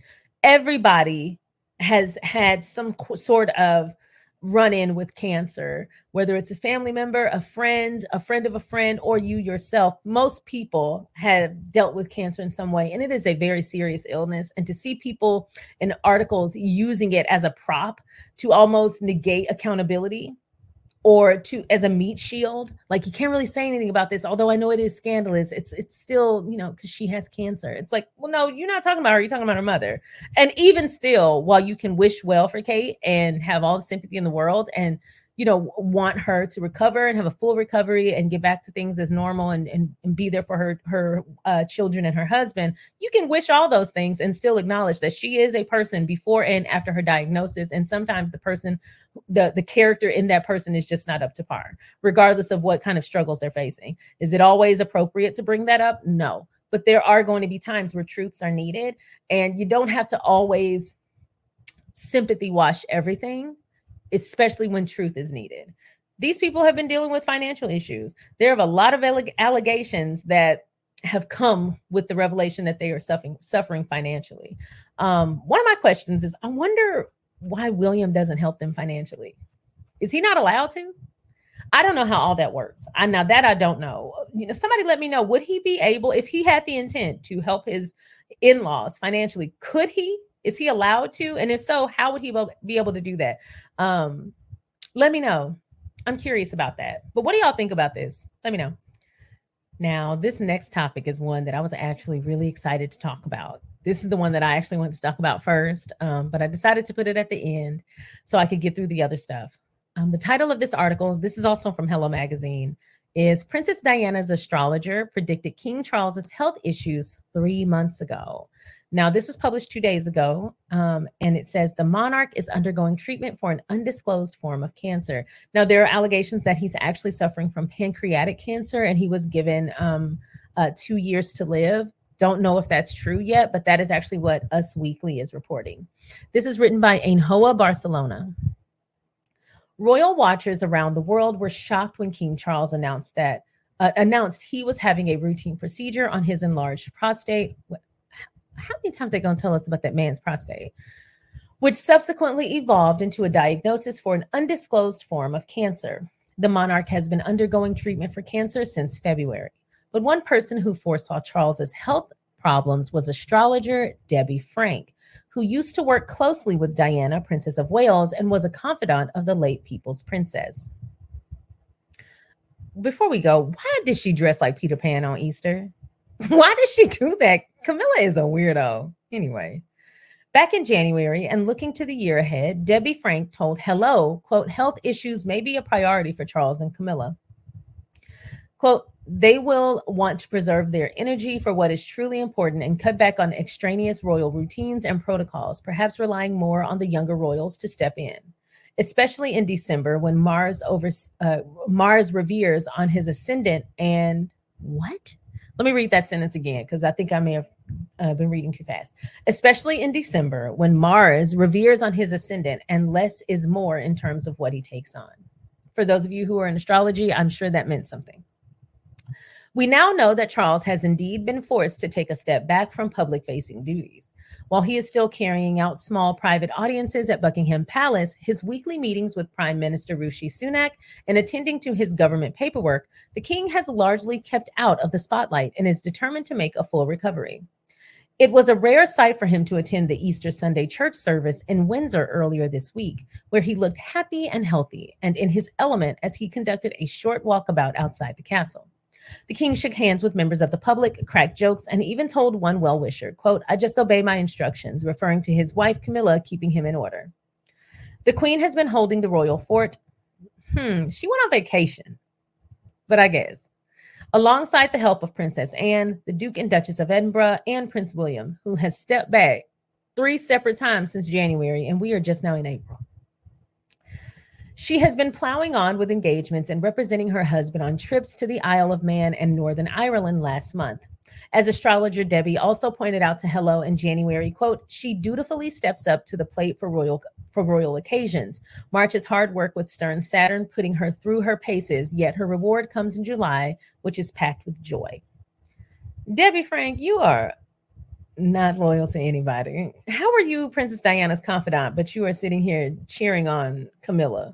Everybody has had some sort of run-in with cancer, whether it's a family member, a friend of a friend, or you yourself. Most people have dealt with cancer in some way, and it is a very serious illness. And to see people in articles using it as a prop to almost negate accountability or to as a meat shield, like you can't really say anything about this, although I know it is scandalous. It's still, because she has cancer. It's like, well, no, you're not talking about her. You're talking about her mother. And even still, while you can wish well for Kate and have all the sympathy in the world and, want her to recover and have a full recovery and get back to things as normal and be there for her children and her husband, you can wish all those things and still acknowledge that she is a person before and after her diagnosis. And sometimes the person, the character in that person is just not up to par, regardless of what kind of struggles they're facing. Is it always appropriate to bring that up? No. But there are going to be times where truths are needed, and you don't have to always sympathy wash everything, especially when truth is needed. These people have been dealing with financial issues. There are a lot of allegations that have come with the revelation that they are suffering financially. One of my questions is, I wonder why William doesn't help them financially. Is he not allowed to? I don't know how all that works. I don't know. Somebody let me know. Would he be able, if he had the intent to help his in-laws financially, could he? Is he allowed to? And if so, how would he be able to do that? Let me know. I'm curious about that. But what do y'all think about this? Let me know. Now, this next topic is one that I was actually really excited to talk about. This is the one that I actually wanted to talk about first, but I decided to put it at the end so I could get through the other stuff. The title of this article, this is also from Hello Magazine, is Princess Diana's astrologer predicted King Charles's health issues 3 months ago. Now, this was published 2 days ago, and it says the monarch is undergoing treatment for an undisclosed form of cancer. Now, there are allegations that he's actually suffering from pancreatic cancer, and he was given 2 years to live. Don't know if that's true yet, but that is actually what Us Weekly is reporting. This is written by Ainhoa Barcelona. Royal watchers around the world were shocked when King Charles announced he was having a routine procedure on his enlarged prostate. How many times are they going to tell us about that man's prostate? Which subsequently evolved into a diagnosis for an undisclosed form of cancer. The monarch has been undergoing treatment for cancer since February. But one person who foresaw Charles's health problems was astrologer Debbie Frank, who used to work closely with Diana, Princess of Wales, and was a confidant of the late People's Princess. Before we go, why did she dress like Peter Pan on Easter? Why did she do that? Camilla is a weirdo. Anyway, back in January and looking to the year ahead, Debbie Frank told Hello, quote, health issues may be a priority for Charles and Camilla. Quote, they will want to preserve their energy for what is truly important and cut back on extraneous royal routines and protocols, perhaps relying more on the younger royals to step in, especially in December when Mars reveres on his ascendant and what? Let me read that sentence again because I think I may have been reading too fast. Especially in December when Mars reveres on his ascendant and less is more in terms of what he takes on. For those of you who are in astrology, I'm sure that meant something. We now know that Charles has indeed been forced to take a step back from public-facing duties. While he is still carrying out small private audiences at Buckingham Palace, his weekly meetings with Prime Minister Rishi Sunak, and attending to his government paperwork, the king has largely kept out of the spotlight and is determined to make a full recovery. It was a rare sight for him to attend the Easter Sunday church service in Windsor earlier this week, where he looked happy and healthy and in his element as he conducted a short walkabout outside the castle. The king shook hands with members of the public, cracked jokes, and even told one well-wisher, quote, I just obey my instructions, referring to his wife, Camilla, keeping him in order. The queen has been holding the royal fort. She went on vacation, but I guess. Alongside the help of Princess Anne, the Duke and Duchess of Edinburgh, and Prince William, who has stepped back 3 separate times since January, and we are just now in April. She has been plowing on with engagements and representing her husband on trips to the Isle of Man and Northern Ireland last month. As astrologer Debbie also pointed out to Hello in January, quote, she dutifully steps up to the plate for royal occasions, marches hard work with stern Saturn, putting her through her paces, yet her reward comes in July, which is packed with joy. Debbie Frank, you are not loyal to anybody. How are you Princess Diana's confidant, but you are sitting here cheering on Camilla?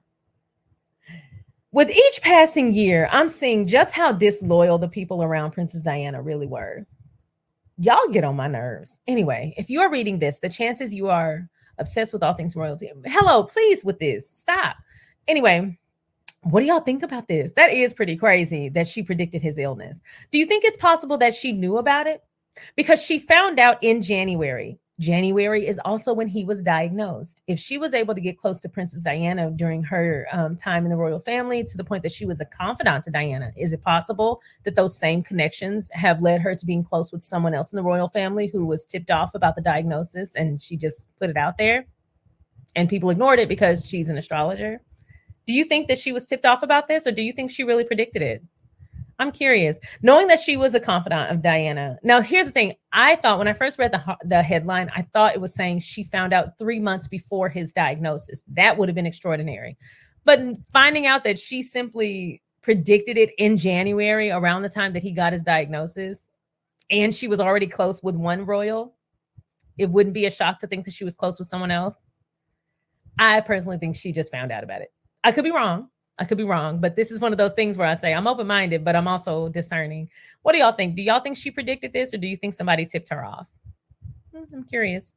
With each passing year, I'm seeing just how disloyal the people around Princess Diana really were. Y'all get on my nerves. Anyway, if you are reading this, the chances you are obsessed with all things royalty. Hello, please with this. Stop. Anyway, what do y'all think about this? That is pretty crazy that she predicted his illness. Do you think it's possible that she knew about it? Because she found out in January. January is also when he was diagnosed. If she was able to get close to Princess Diana during her time in the royal family to the point that she was a confidant to Diana, is it possible that those same connections have led her to being close with someone else in the royal family who was tipped off about the diagnosis and she just put it out there and people ignored it because she's an astrologer? Do you think that she was tipped off about this, or do you think she really predicted it? I'm curious, knowing that she was a confidant of Diana. Now, here's the thing. I thought when I first read the headline, I thought it was saying she found out 3 months before his diagnosis. That would have been extraordinary. But finding out that she simply predicted it in January around the time that he got his diagnosis, and she was already close with one royal, it wouldn't be a shock to think that she was close with someone else. I personally think she just found out about it. I could be wrong. But this is one of those things where I say I'm open-minded, but I'm also discerning. What do y'all think? Do y'all think she predicted this, or do you think somebody tipped her off? I'm curious.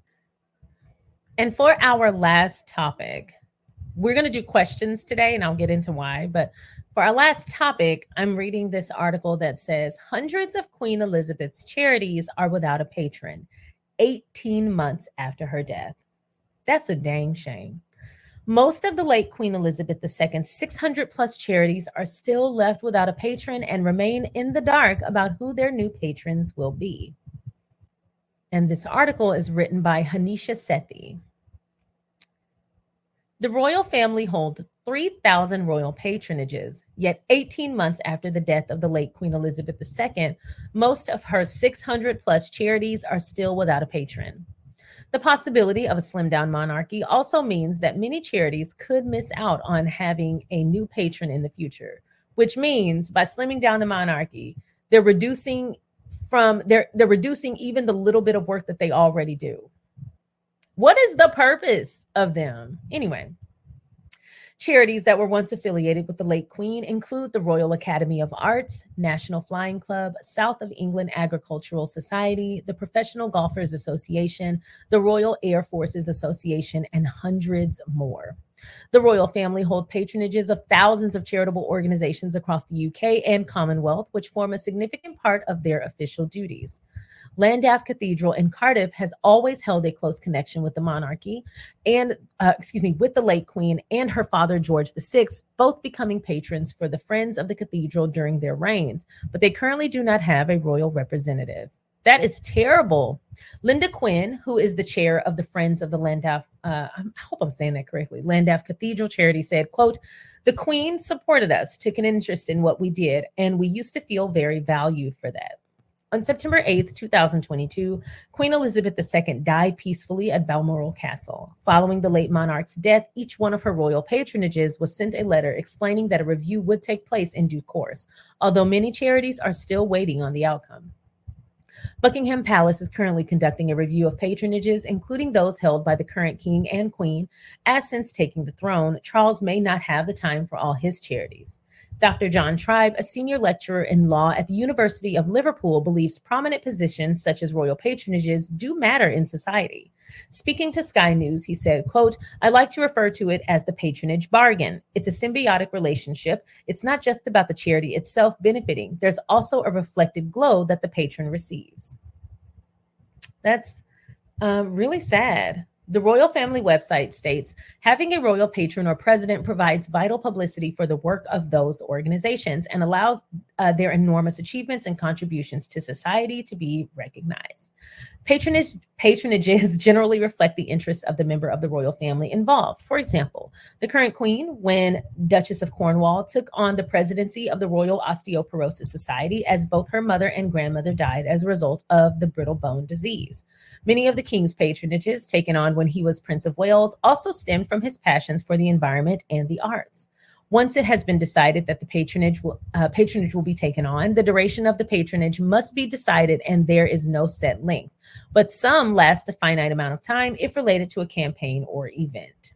And for our last topic, we're going to do questions today, and I'll get into why. But for our last topic, I'm reading this article that says hundreds of Queen Elizabeth's charities are without a patron 18 months after her death. That's a dang shame. Most of the late Queen Elizabeth II's 600 plus charities are still left without a patron and remain in the dark about who their new patrons will be. And this article is written by Hanisha Sethi. The royal family hold 3,000 royal patronages, yet 18 months after the death of the late Queen Elizabeth II, most of her 600 plus charities are still without a patron. The possibility of a slimmed down monarchy also means that many charities could miss out on having a new patron in the future, which means by slimming down the monarchy, they're reducing they're reducing even the little bit of work that they already do. What is the purpose of them? Anyway, charities that were once affiliated with the late Queen include the Royal Academy of Arts, National Flying Club, South of England Agricultural Society, the Professional Golfers Association, the Royal Air Forces Association, and hundreds more. The royal family hold patronages of thousands of charitable organizations across the UK and Commonwealth, which form a significant part of their official duties. Llandaff Cathedral in Cardiff has always held a close connection with the monarchy and, with the late Queen and her father, George VI, both becoming patrons for the Friends of the Cathedral during their reigns, but they currently do not have a royal representative. That is terrible. Linda Quinn, who is the chair of the Friends of the Llandaff, I hope I'm saying that correctly, Llandaff Cathedral charity said, quote, "The Queen supported us, took an interest in what we did, and we used to feel very valued for that." On September 8th, 2022, Queen Elizabeth II died peacefully at Balmoral Castle. Following the late monarch's death, each one of her royal patronages was sent a letter explaining that a review would take place in due course, although many charities are still waiting on the outcome. Buckingham Palace is currently conducting a review of patronages, including those held by the current king and queen, as since taking the throne, Charles may not have the time for all his charities. Dr. John Tribe, a senior lecturer in law at the University of Liverpool, believes prominent positions such as royal patronages do matter in society. Speaking to Sky News, he said, quote, "I like to refer to it as the patronage bargain. It's a symbiotic relationship. It's not just about the charity itself benefiting. There's also a reflected glow that the patron receives." That's really sad. The royal family website states, "Having a royal patron or president provides vital publicity for the work of those organizations and allows their enormous achievements and contributions to society to be recognized." Patronages generally reflect the interests of the member of the royal family involved. For example, the current queen, when Duchess of Cornwall, took on the presidency of the Royal Osteoporosis Society as both her mother and grandmother died as a result of the brittle bone disease. Many of the king's patronages taken on when he was Prince of Wales also stemmed from his passions for the environment and the arts. Once it has been decided that the patronage will be taken on, the duration of the patronage must be decided and there is no set length. But some last a finite amount of time if related to a campaign or event.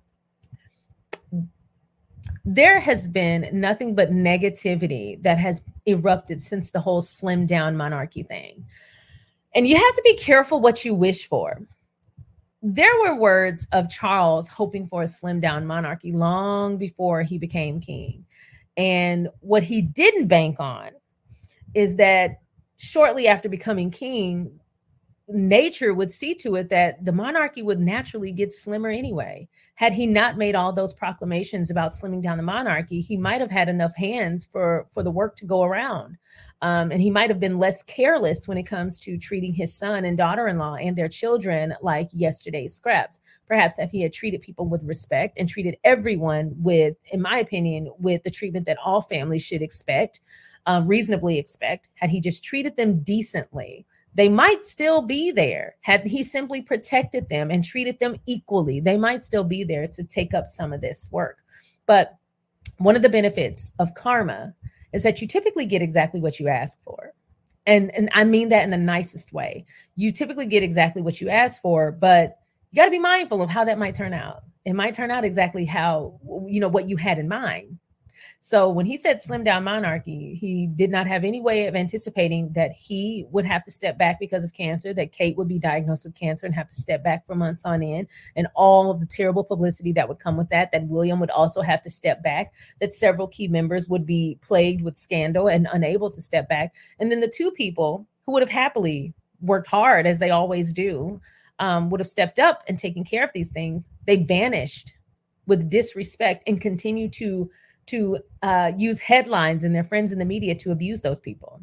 There has been nothing but negativity that has erupted since the whole slim down monarchy thing. And you have to be careful what you wish for. There were words of Charles hoping for a slimmed down monarchy long before he became king. And what he didn't bank on is that shortly after becoming king, nature would see to it that the monarchy would naturally get slimmer anyway. Had he not made all those proclamations about slimming down the monarchy, he might have had enough hands for the work to go around. And he might have been less careless when it comes to treating his son and daughter-in-law and their children like yesterday's scraps. Perhaps if he had treated people with respect and treated everyone with, in my opinion, with the treatment that all families should expect, reasonably expect, had he just treated them decently, they might still be there. Had he simply protected them and treated them equally, they might still be there to take up some of this work. But one of the benefits of karma is that you typically get exactly what you ask for. And I mean that in the nicest way. You typically get exactly what you ask for, but you got to be mindful of how that might turn out. It might turn out exactly how, what you had in mind. So when he said slim down monarchy, he did not have any way of anticipating that he would have to step back because of cancer, that Kate would be diagnosed with cancer and have to step back for months on end, and all of the terrible publicity that would come with that William would also have to step back, that several key members would be plagued with scandal and unable to step back. And then the two people who would have happily worked hard, as they always do, would have stepped up and taken care of these things. They vanished with disrespect and continue to use headlines and their friends in the media to abuse those people.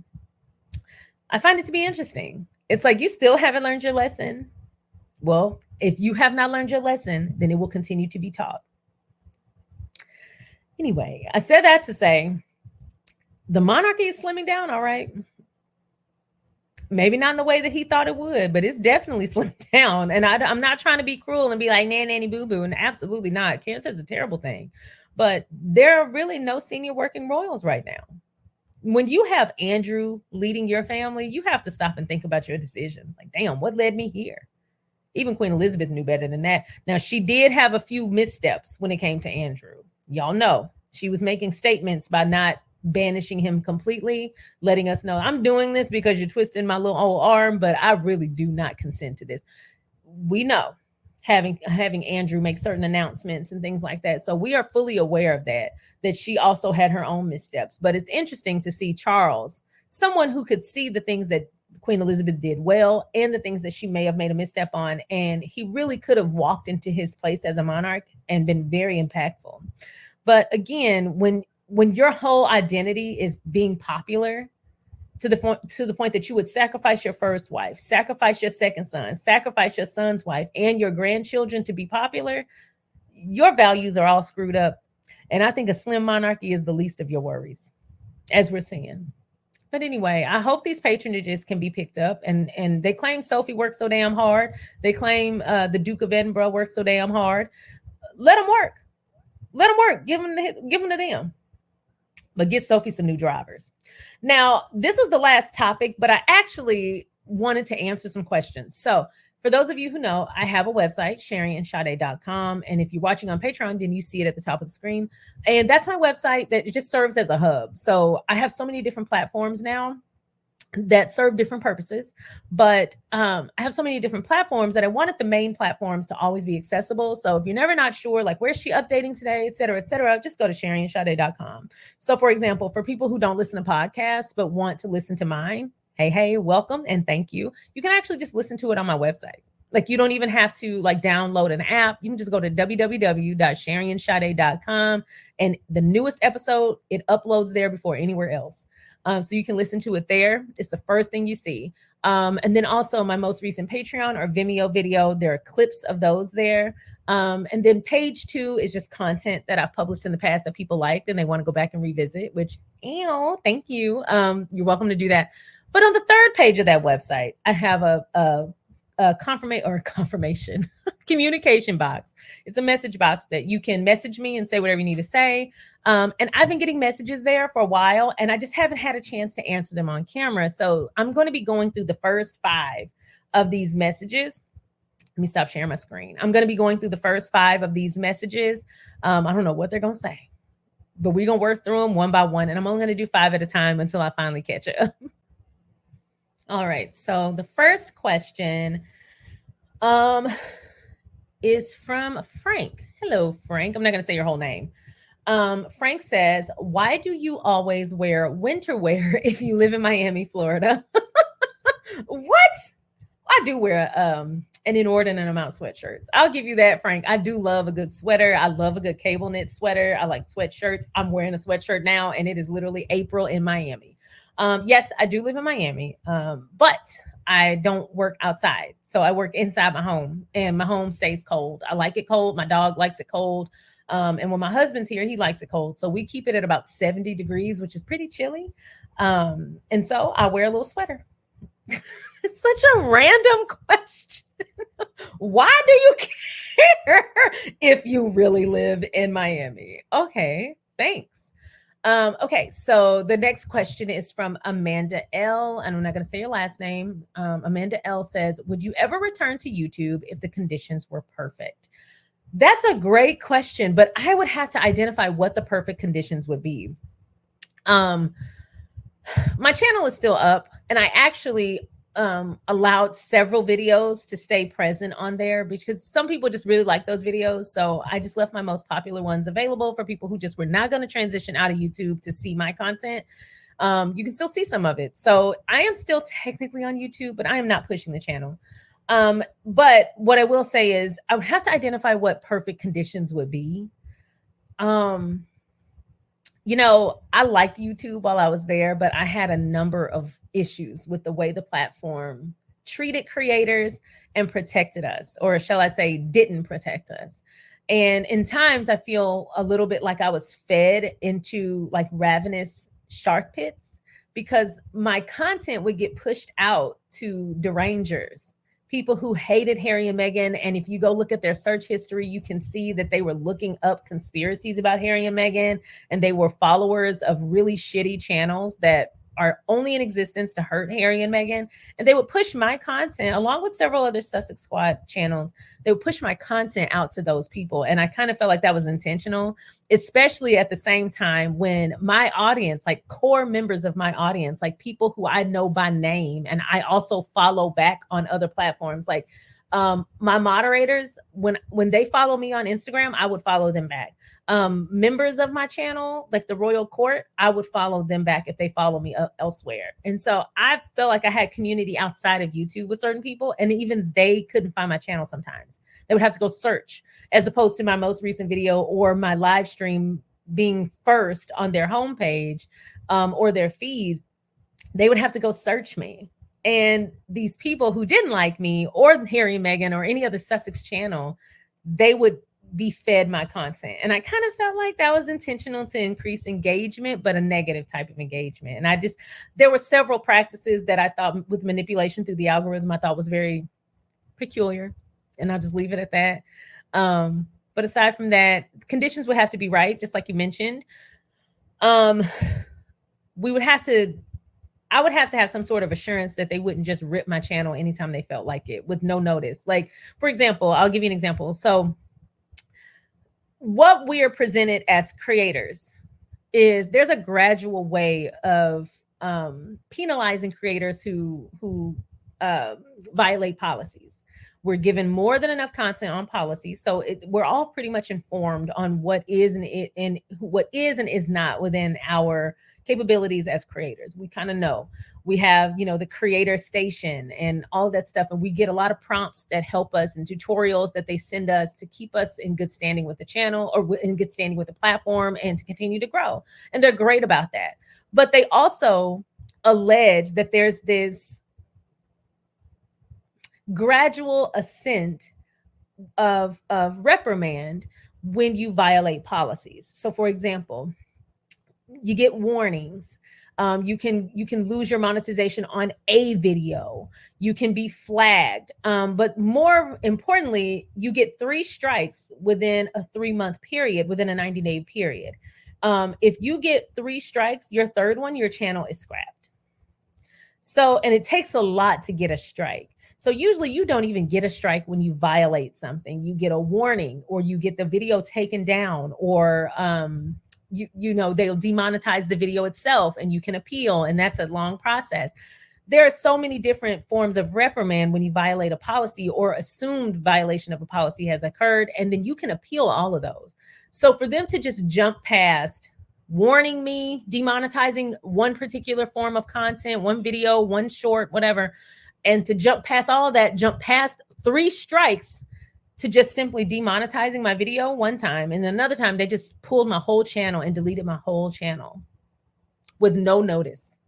I find it to be interesting. It's like, you still haven't learned your lesson. Well, if you have not learned your lesson, then it will continue to be taught. Anyway, I said that to say the monarchy is slimming down, all right. Maybe not in the way that he thought it would, but it's definitely slimmed down. And I'm not trying to be cruel and be like, nanny boo boo. And absolutely not. Cancer is a terrible thing. But there are really no senior working royals right now. When you have Andrew leading your family, you have to stop and think about your decisions. Like, damn, what led me here? Even Queen Elizabeth knew better than that. Now, she did have a few missteps when it came to Andrew. Y'all know she was making statements by not banishing him completely, letting us know, I'm doing this because you're twisting my little old arm, but I really do not consent to this. We know having Andrew make certain announcements and things like that. So we are fully aware of that she also had her own missteps. But it's interesting to see Charles, someone who could see the things that Queen Elizabeth did well and the things that she may have made a misstep on. And he really could have walked into his place as a monarch and been very impactful. But again, when your whole identity is being popular to the point that you would sacrifice your first wife, sacrifice your second son, sacrifice your son's wife and your grandchildren to be popular, your values are all screwed up. And I think a slim monarchy is the least of your worries, as we're seeing. But anyway, I hope these patronages can be picked up. And they claim Sophie worked so damn hard. They claim the Duke of Edinburgh worked so damn hard. Let them work. Let them work. Give them to them. But get Sophie some new drivers. Now, this was the last topic, but I actually wanted to answer some questions. So for those of you who know, I have a website, SherryandSade.com. And if you're watching on Patreon, then you see it at the top of the screen. And that's my website that just serves as a hub. So I have so many different platforms now that serve different purposes, but I have so many different platforms that I wanted the main platforms to always be accessible. So if you're never not sure, like, where's she updating today, et cetera, just go to SherryandSade.com. So for example, for people who don't listen to podcasts, but want to listen to mine, hey, welcome and thank you. You can actually just listen to it on my website. Like, you don't even have to like download an app. You can just go to www.SherryandSade.com, and the newest episode, it uploads there before anywhere else. So you can listen to it there. It's the first thing you see. And then also my most recent Patreon or Vimeo video, there are clips of those there. And then page 2 is just content that I've published in the past that people liked and they want to go back and revisit, which, thank you. You're welcome to do that. But on the third page of that website, I have a confirmation communication box. It's a message box that you can message me and say whatever you need to say. And I've been getting messages there for a while, and I just haven't had a chance to answer them on camera. So I'm going to be going through the first 5 of these messages. Let me stop sharing my screen. I'm going to be going through the first 5 of these messages. I don't know what they're going to say, but we're going to work through them one by one. And I'm only going to do 5 at a time until I finally catch up. All right. So the first question is from Frank. Hello, Frank. I'm not going to say your whole name. Frank says, why do you always wear winter wear if you live in Miami, Florida? What? I do wear an inordinate amount of sweatshirts. I'll give you that, Frank. I do love a good sweater. I love a good cable knit sweater. I like sweatshirts. I'm wearing a sweatshirt now, and it is literally April in Miami. Yes, I do live in Miami, but I don't work outside. So I work inside my home, and my home stays cold. I like it cold. My dog likes it cold. And when my husband's here, he likes it cold. So we keep it at about 70 degrees, which is pretty chilly. And so I wear a little sweater. It's such a random question. Why do you care if you really live in Miami? Okay, thanks. Okay, so the next question is from Amanda L. And I'm not going to say your last name. Amanda L says, would you ever return to YouTube if the conditions were perfect? That's a great question, but I would have to identify what the perfect conditions would be. My channel is still up, and I actually allowed several videos to stay present on there because some people just really like those videos. So I just left my most popular ones available for people who just were not going to transition out of YouTube to see my content. You can still see some of it. So I am still technically on YouTube, but I am not pushing the channel. But what I will say is I would have to identify what perfect conditions would be. You know, I liked YouTube while I was there, but I had a number of issues with the way the platform treated creators and protected us, or shall I say, didn't protect us. And in times I feel a little bit like I was fed into like ravenous shark pits, because my content would get pushed out to derangers, people who hated Harry and Meghan. And if you go look at their search history, you can see that they were looking up conspiracies about Harry and Meghan, and they were followers of really shitty channels that are only in existence to hurt Harry and Meghan. And they would push my content along with several other Sussex Squad channels. They would push my content out to those people. And I kind of felt like that was intentional, especially at the same time when my audience, like core members of my audience, like people who I know by name, and I also follow back on other platforms, like my moderators, when they follow me on Instagram, I would follow them back. Members of my channel, like the Royal Court, I would follow them back if they follow me elsewhere. And so I felt like I had community outside of YouTube with certain people, and even they couldn't find my channel sometimes. They would have to go search, as opposed to my most recent video or my live stream being first on their homepage or their feed. They would have to go search me. And these people who didn't like me or Harry and Meghan or any other Sussex channel, they would be fed my content. And I kind of felt like that was intentional to increase engagement, but a negative type of engagement. And there were several practices that I thought with manipulation through the algorithm, I thought was very peculiar. And I'll just leave it at that. But aside from that, conditions would have to be right, just like you mentioned. I would have to have some sort of assurance that they wouldn't just rip my channel anytime they felt like it with no notice. Like, for example, I'll give you an example. So what we are presented as creators is there's a gradual way of penalizing creators who violate policies. We're given more than enough content on policies, so we're all pretty much informed on what is and what is and is not within our capabilities as creators. We kind of know. We have, the creator station and all that stuff. And we get a lot of prompts that help us and tutorials that they send us to keep us in good standing with the channel or in good standing with the platform and to continue to grow. And they're great about that. But they also allege that there's this gradual ascent of reprimand when you violate policies. So for example, you get warnings. You can lose your monetization on a video. You can be flagged. But more importantly, you get 3 strikes within a 3-month period, within a 90-day period. If you get 3 strikes, your third one, your channel is scrapped. So, and it takes a lot to get a strike. So usually you don't even get a strike when you violate something. You get a warning, or you get the video taken down, or they'll demonetize the video itself and you can appeal, and that's a long process. There are so many different forms of reprimand when you violate a policy or assumed violation of a policy has occurred, and then you can appeal all of those. So for them to just jump past warning me, demonetizing one particular form of content, one video, one short, whatever, and to jump past all of that, jump past 3 strikes to just simply demonetizing my video one time. And another time, they just pulled my whole channel and deleted my whole channel with no notice.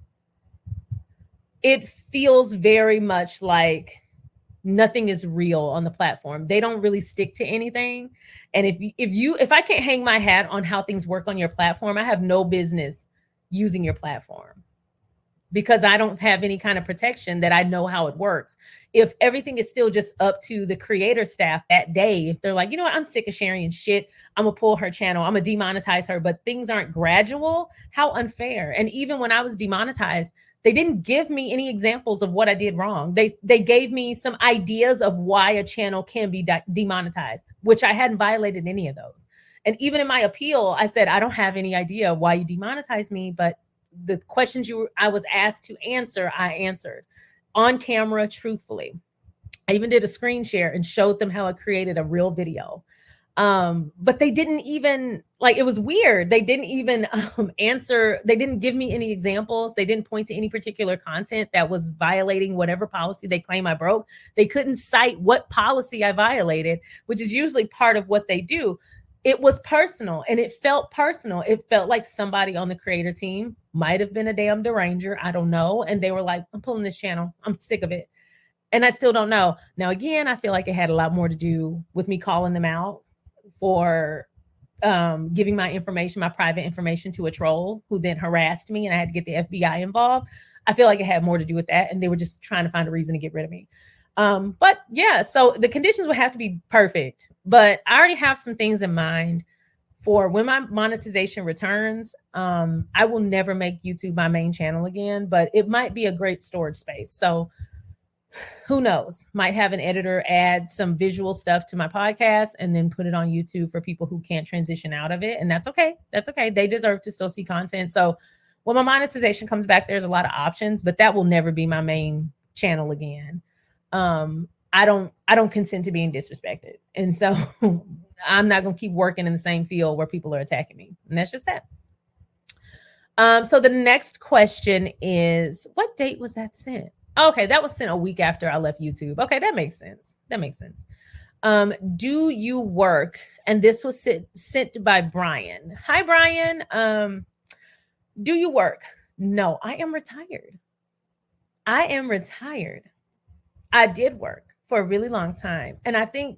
It feels very much like nothing is real on the platform. They don't really stick to anything. And if I can't hang my hat on how things work on your platform, I have no business using your platform, because I don't have any kind of protection that I know how it works. If everything is still just up to the creator staff that day, if they're like, you know what, I'm sick of sharing shit, I'm gonna pull her channel, I'm gonna demonetize her, but things aren't gradual, how unfair. And even when I was demonetized, they didn't give me any examples of what I did wrong. They gave me some ideas of why a channel can be demonetized, which I hadn't violated any of those. And even in my appeal, I said, I don't have any idea why you demonetized me, but the questions I was asked to answer, I answered on camera, truthfully. I even did a screen share and showed them how I created a real video. But they didn't even, it was weird. They didn't even answer. They didn't give me any examples. They didn't point to any particular content that was violating whatever policy they claim I broke. They couldn't cite what policy I violated, which is usually part of what they do. It was personal, and it felt personal. It felt like somebody on the creator team might have been a damn deranger. I don't know. And they were like, I'm pulling this channel. I'm sick of it. And I still don't know. Now, again, I feel like it had a lot more to do with me calling them out for giving my information, my private information, to a troll who then harassed me, and I had to get the FBI involved. I feel like it had more to do with that, and they were just trying to find a reason to get rid of me. But yeah, so the conditions would have to be perfect, but I already have some things in mind for when my monetization returns. I will never make YouTube my main channel again, but it might be a great storage space. So who knows, might have an editor add some visual stuff to my podcast and then put it on YouTube for people who can't transition out of it. And that's okay. That's okay. They deserve to still see content. So when my monetization comes back, there's a lot of options, but that will never be my main channel again. I don't consent to being disrespected. And so I'm not going to keep working in the same field where people are attacking me. And that's just that. So the next question is, what date was that sent? Okay, that was sent a week after I left YouTube. Okay, that makes sense. That makes sense. Do you work? And this was sent by Brian. Hi, Brian. Do you work? No, I am retired. I am retired. I did work for a really long time. And I think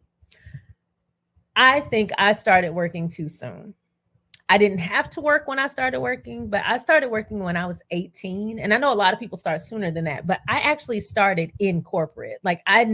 I started working too soon. I didn't have to work when I started working, but I started working when I was 18. And I know a lot of people start sooner than that, but I actually started in corporate. Like I've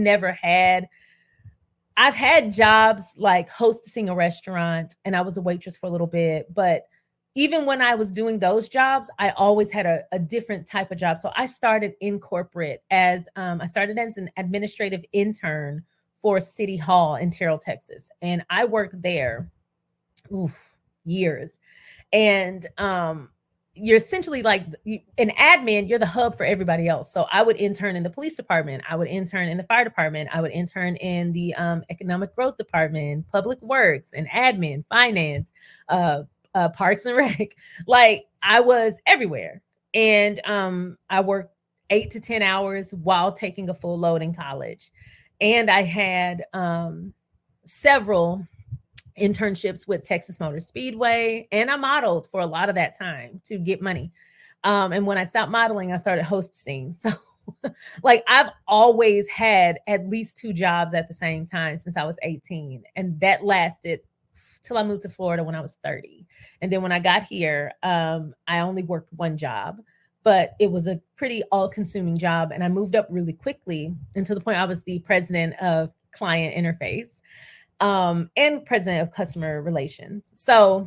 had jobs like hostessing a restaurant, and I was a waitress for a little bit. But even when I was doing those jobs, I always had a different type of job. So I started in corporate as I started as an administrative intern for City Hall in Terrell, Texas. And I worked there years. And you're essentially like an admin, you're the hub for everybody else. So I would intern in the police department. I would intern in the fire department. I would intern in the economic growth department, public works, and admin, finance, Parks and Rec. Like I was everywhere. And I worked 8 to 10 hours while taking a full load in college. And I had several internships with Texas Motor Speedway, and I modeled for a lot of that time to get money. And when I stopped modeling, I started hosting. So like I've always had at least 2 jobs at the same time since I was 18. And that lasted till I moved to Florida when I was 30. And then when I got here, I only worked 1 job, but it was a pretty all-consuming job. And I moved up really quickly until the point I was the president of client interface. And president of customer relations. So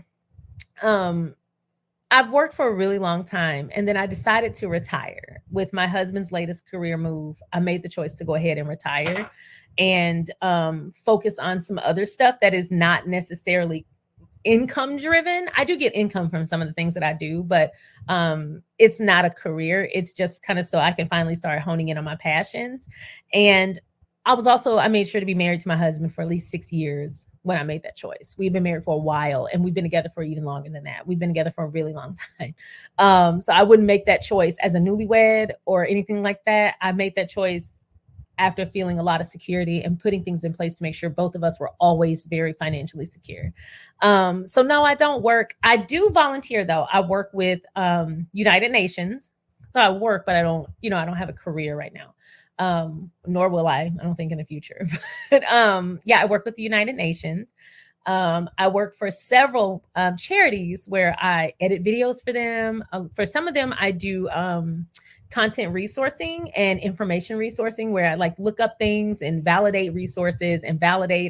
I've worked for a really long time. And then I decided to retire. With my husband's latest career move, I made the choice to go ahead and retire and focus on some other stuff that is not necessarily income driven. I do get income from some of the things that I do, but it's not a career. It's just kind of so I can finally start honing in on my passions. And I made sure to be married to my husband for at least 6 years when I made that choice. We've been married for a while, and we've been together for even longer than that. We've been together for a really long time. So I wouldn't make that choice as a newlywed or anything like that. I made that choice after feeling a lot of security and putting things in place to make sure both of us were always very financially secure. So no, I don't work. I do volunteer though. I work with United Nations. So I work, but I don't have a career right now. Nor will I don't think in the future. But yeah, I work with the United Nations. I work for several charities where I edit videos for them. For some of them, I do content resourcing and information resourcing, where I like look up things and validate resources and validate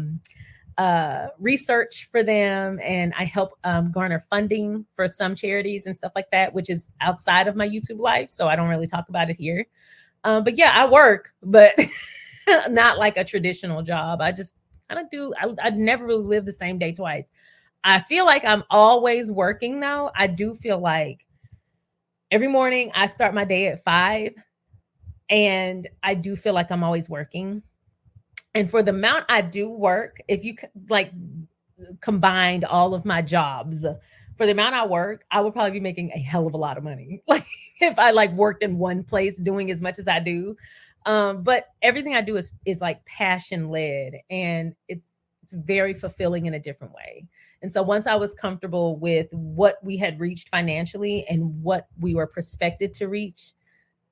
research for them. And I help garner funding for some charities and stuff like that, which is outside of my YouTube life. So I don't really talk about it here. But yeah, I work, but not like a traditional job. I just kind of do. I'd never really live the same day twice. I feel like I'm always working now. I do feel like every morning I start my day at 5, and I do feel like I'm always working. And for the amount I do work, if you like combined all of my jobs, for the amount I work, I would probably be making a hell of a lot of money. Like if I like worked in one place doing as much as I do. But everything I do is like passion led, and it's very fulfilling in a different way. And so once I was comfortable with what we had reached financially and what we were prospected to reach,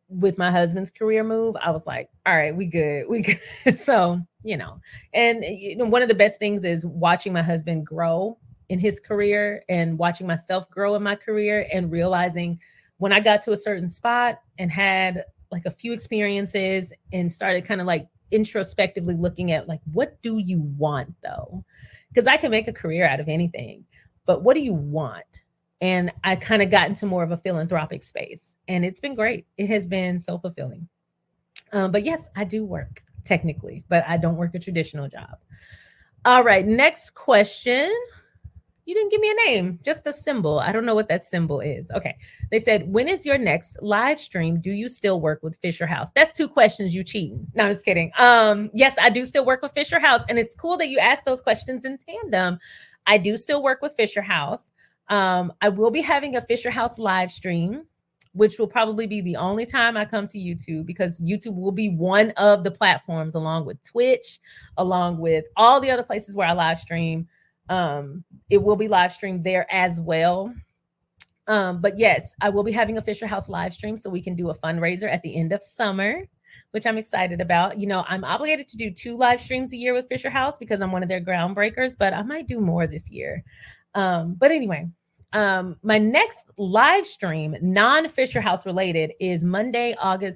with my husband's career move, I was like, all right, we good. We good. So, and one of the best things is watching my husband grow in his career and watching myself grow in my career and realizing when I got to a certain spot and had like a few experiences and started kind of like introspectively looking at like, what do you want though? Because I can make a career out of anything, but what do you want? And I kind of got into more of a philanthropic space, and it's been great. It has been so fulfilling. But yes, I do work technically, but I don't work a traditional job. All right, next question. You didn't give me a name, just a symbol. I don't know what that symbol is. Okay. They said, when is your next live stream? Do you still work with Fisher House? That's two questions. You cheating. No, I'm just kidding. Yes, I do still work with Fisher House. And it's cool that you asked those questions in tandem. I do still work with Fisher House. I will be having a Fisher House live stream, which will probably be the only time I come to YouTube, because YouTube will be one of the platforms along with Twitch, along with all the other places where I live stream. It will be live streamed there as well. But yes, I will be having a Fisher House live stream so we can do a fundraiser at the end of summer, which I'm excited about. I'm obligated to do 2 live streams a year with Fisher House because I'm one of their groundbreakers, but I might do more this year. But anyway, my next live stream, non-Fisher House related, is Monday,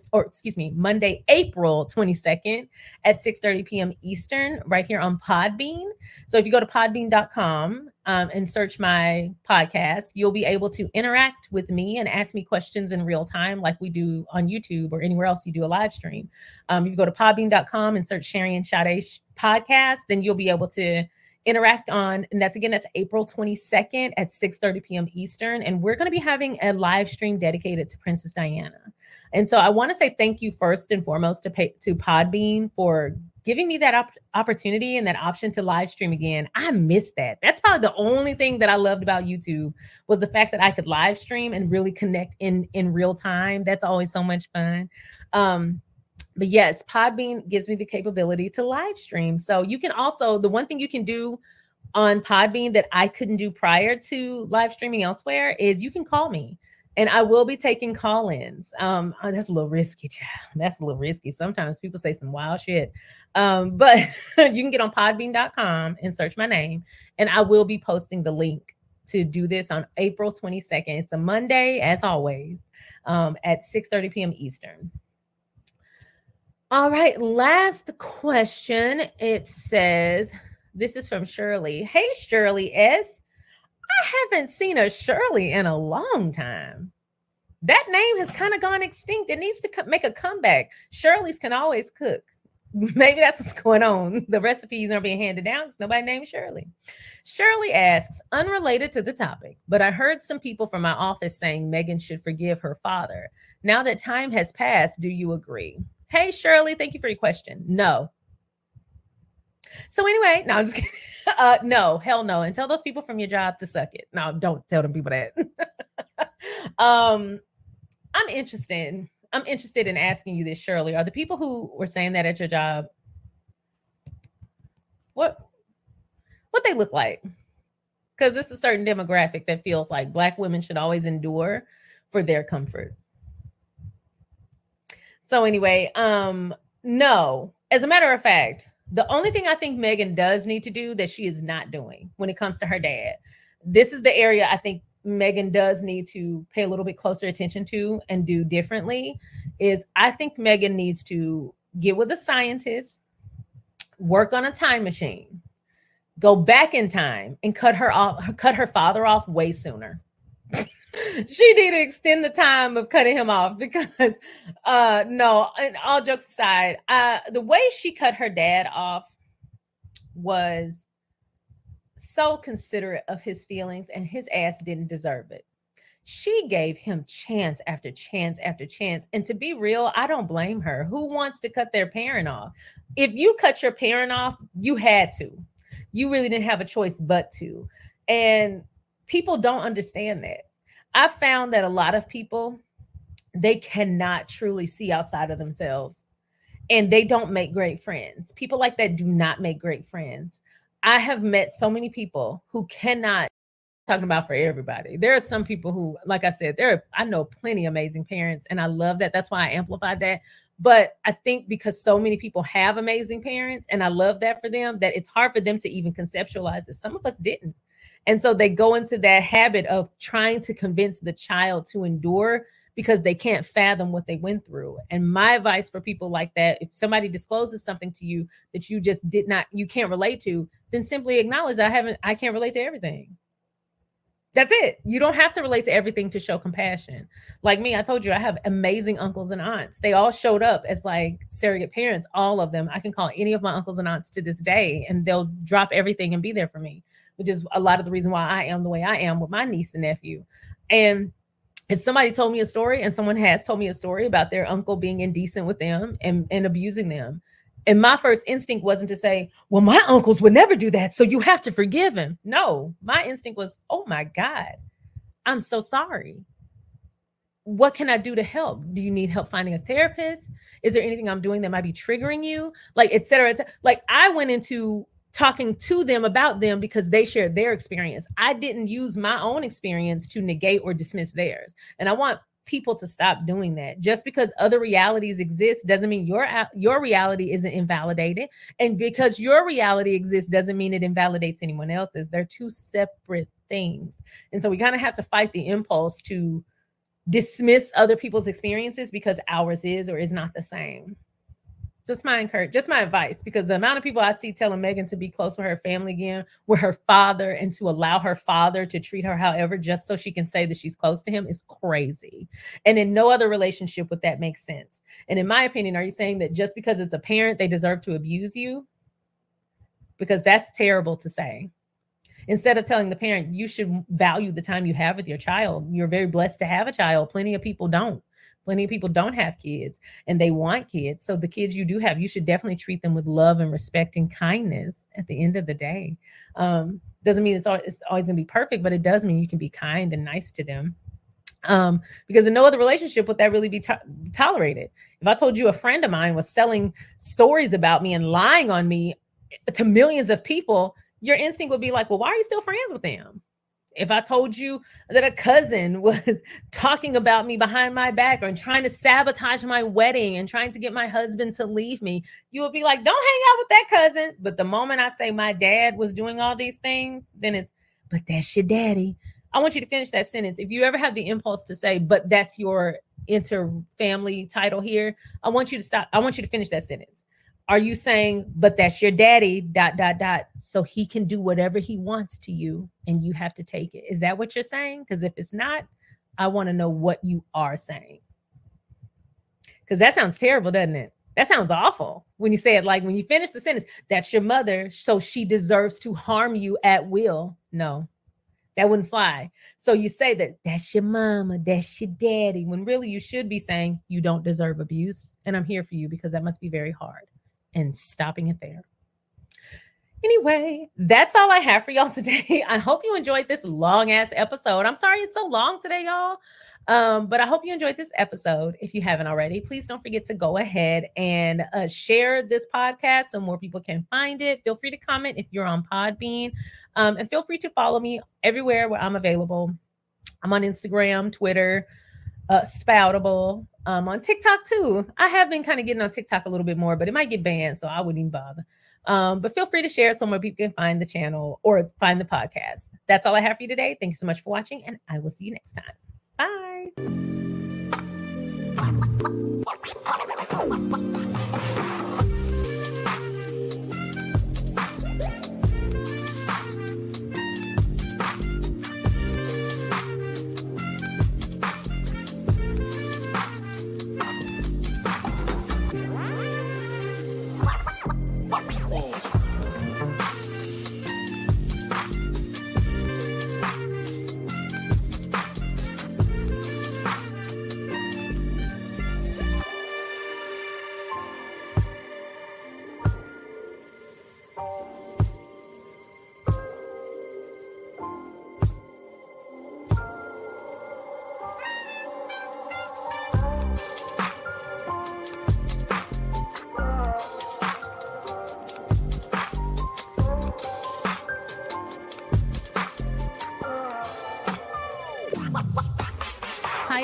April 22nd at 6:30 p.m. Eastern, right here on Podbean. So if you go to podbean.com and search my podcast, you'll be able to interact with me and ask me questions in real time like we do on YouTube or anywhere else you do a live stream. If you go to podbean.com and search Sherry and Sade podcast, then you'll be able to interact on, and that's April 22nd at 6:30 p.m. Eastern. And we're going to be having a live stream dedicated to Princess Diana. And so I want to say thank you first and foremost to Podbean for giving me that opportunity and that option to live stream again. I miss that. That's probably the only thing that I loved about YouTube, was the fact that I could live stream and really connect in real time. That's always so much fun. But yes, Podbean gives me the capability to live stream. So you can also, the one thing you can do on Podbean that I couldn't do prior to live streaming elsewhere is you can call me, and I will be taking call-ins. That's a little risky, child. That's a little risky. Sometimes people say some wild shit. But you can get on podbean.com and search my name, and I will be posting the link to do this on April 22nd. It's a Monday, as always, at 6:30 p.m. Eastern. All right, last question. It says, this is from Shirley. Hey, Shirley S. I haven't seen a Shirley in a long time. That name has kind of gone extinct. It needs to make a comeback. Shirley's can always cook. Maybe that's what's going on. The recipes are being handed down because nobody named Shirley. Shirley asks, unrelated to the topic, but I heard some people from my office saying Meghan should forgive her father. Now that time has passed, do you agree? Hey, Shirley, thank you for your question. No. So anyway, no, I'm just kidding. No, hell no. And tell those people from your job to suck it. No, don't tell them people that. I'm interested in asking you this, Shirley. Are the people who were saying that at your job, what they look like? Because this is a certain demographic that feels like Black women should always endure for their comfort. So anyway, no. As a matter of fact, the only thing I think Meghan does need to do that she is not doing when it comes to her dad, this is the area I think Meghan does need to pay a little bit closer attention to and do differently, is I think Meghan needs to get with a scientist, work on a time machine, go back in time and cut her father off way sooner. She need to extend the time of cutting him off, because no, and all jokes aside, the way she cut her dad off was so considerate of his feelings, and his ass didn't deserve it. She gave him chance after chance after chance. And to be real, I don't blame her. Who wants to cut their parent off? If you cut your parent off, you had to. You really didn't have a choice but to. And people don't understand that. I found that a lot of people, they cannot truly see outside of themselves, and they don't make great friends. People like that do not make great friends. I have met so many people who cannot talking about for everybody. There are some people who, like I said, I know plenty of amazing parents, and I love that. That's why I amplified that. But I think because so many people have amazing parents, and I love that for them, that it's hard for them to even conceptualize that some of us didn't. And so they go into that habit of trying to convince the child to endure because they can't fathom what they went through. And my advice for people like that, if somebody discloses something to you that you just you can't relate to, then simply acknowledge I can't relate to everything. That's it. You don't have to relate to everything to show compassion. Like me, I told you I have amazing uncles and aunts. They all showed up as like surrogate parents, all of them. I can call any of my uncles and aunts to this day, and they'll drop everything and be there for me, which is a lot of the reason why I am the way I am with my niece and nephew. And if somebody told me a story, and someone has told me a story about their uncle being indecent with them and abusing them, and my first instinct wasn't to say, well, my uncles would never do that, so you have to forgive him. No, my instinct was, oh my God, I'm so sorry. What can I do to help? Do you need help finding a therapist? Is there anything I'm doing that might be triggering you? Like, et cetera, et cetera. Like, I went into talking to them about them because they shared their experience. I didn't use my own experience to negate or dismiss theirs. And I want people to stop doing that. Just because other realities exist doesn't mean your reality isn't invalidated. And because your reality exists doesn't mean it invalidates anyone else's. They're two separate things. And so we kind of have to fight the impulse to dismiss other people's experiences because ours is or is not the same. Just my advice, because the amount of people I see telling Megan to be close with her family again, with her father, and to allow her father to treat her however, just so she can say that she's close to him, is crazy. And in no other relationship would that make sense. And in my opinion, are you saying that just because it's a parent, they deserve to abuse you? Because that's terrible to say. Instead of telling the parent, you should value the time you have with your child. You're very blessed to have a child. Plenty of people don't. Plenty of people don't have kids and they want kids. So the kids you do have, you should definitely treat them with love and respect and kindness at the end of the day. Doesn't mean it's always going to be perfect, but it does mean you can be kind and nice to them. Because in no other relationship would that really be tolerated. If I told you a friend of mine was selling stories about me and lying on me to millions of people, your instinct would be like, well, why are you still friends with them? If I told you that a cousin was talking about me behind my back or trying to sabotage my wedding and trying to get my husband to leave me, you would be like, don't hang out with that cousin. But the moment I say my dad was doing all these things, then it's, but that's your daddy. I want you to finish that sentence. If you ever have the impulse to say, but that's your inter-family title here, I want you to stop. I want you to finish that sentence. Are you saying, but that's your daddy, ... so he can do whatever he wants to you and you have to take it? Is that what you're saying? Because if it's not, I want to know what you are saying. Because that sounds terrible, doesn't it? That sounds awful when you say it, like when you finish the sentence, that's your mother, so she deserves to harm you at will. No, that wouldn't fly. So you say that that's your mama, that's your daddy, when really you should be saying you don't deserve abuse. And I'm here for you because that must be very hard. And stopping it there. Anyway, that's all I have for y'all today. I hope you enjoyed this long ass episode. I'm sorry it's so long today, y'all. But I hope you enjoyed this episode. If you haven't already, please don't forget to go ahead and share this podcast so more people can find it. Feel free to comment if you're on Podbean. And feel free to follow me everywhere where I'm available. I'm on Instagram, Twitter, Spoutable. On TikTok too. I have been kind of getting on TikTok a little bit more, but it might get banned, so I wouldn't even bother. But feel free to share so more people can find the channel or find the podcast. That's all I have for you today. Thank you so much for watching, and I will see you next time. Bye.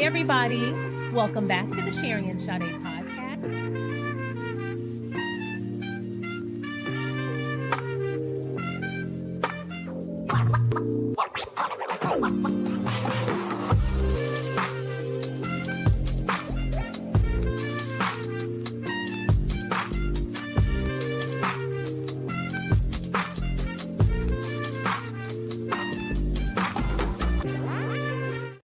everybody. Welcome back to the Sherry and Sade podcast.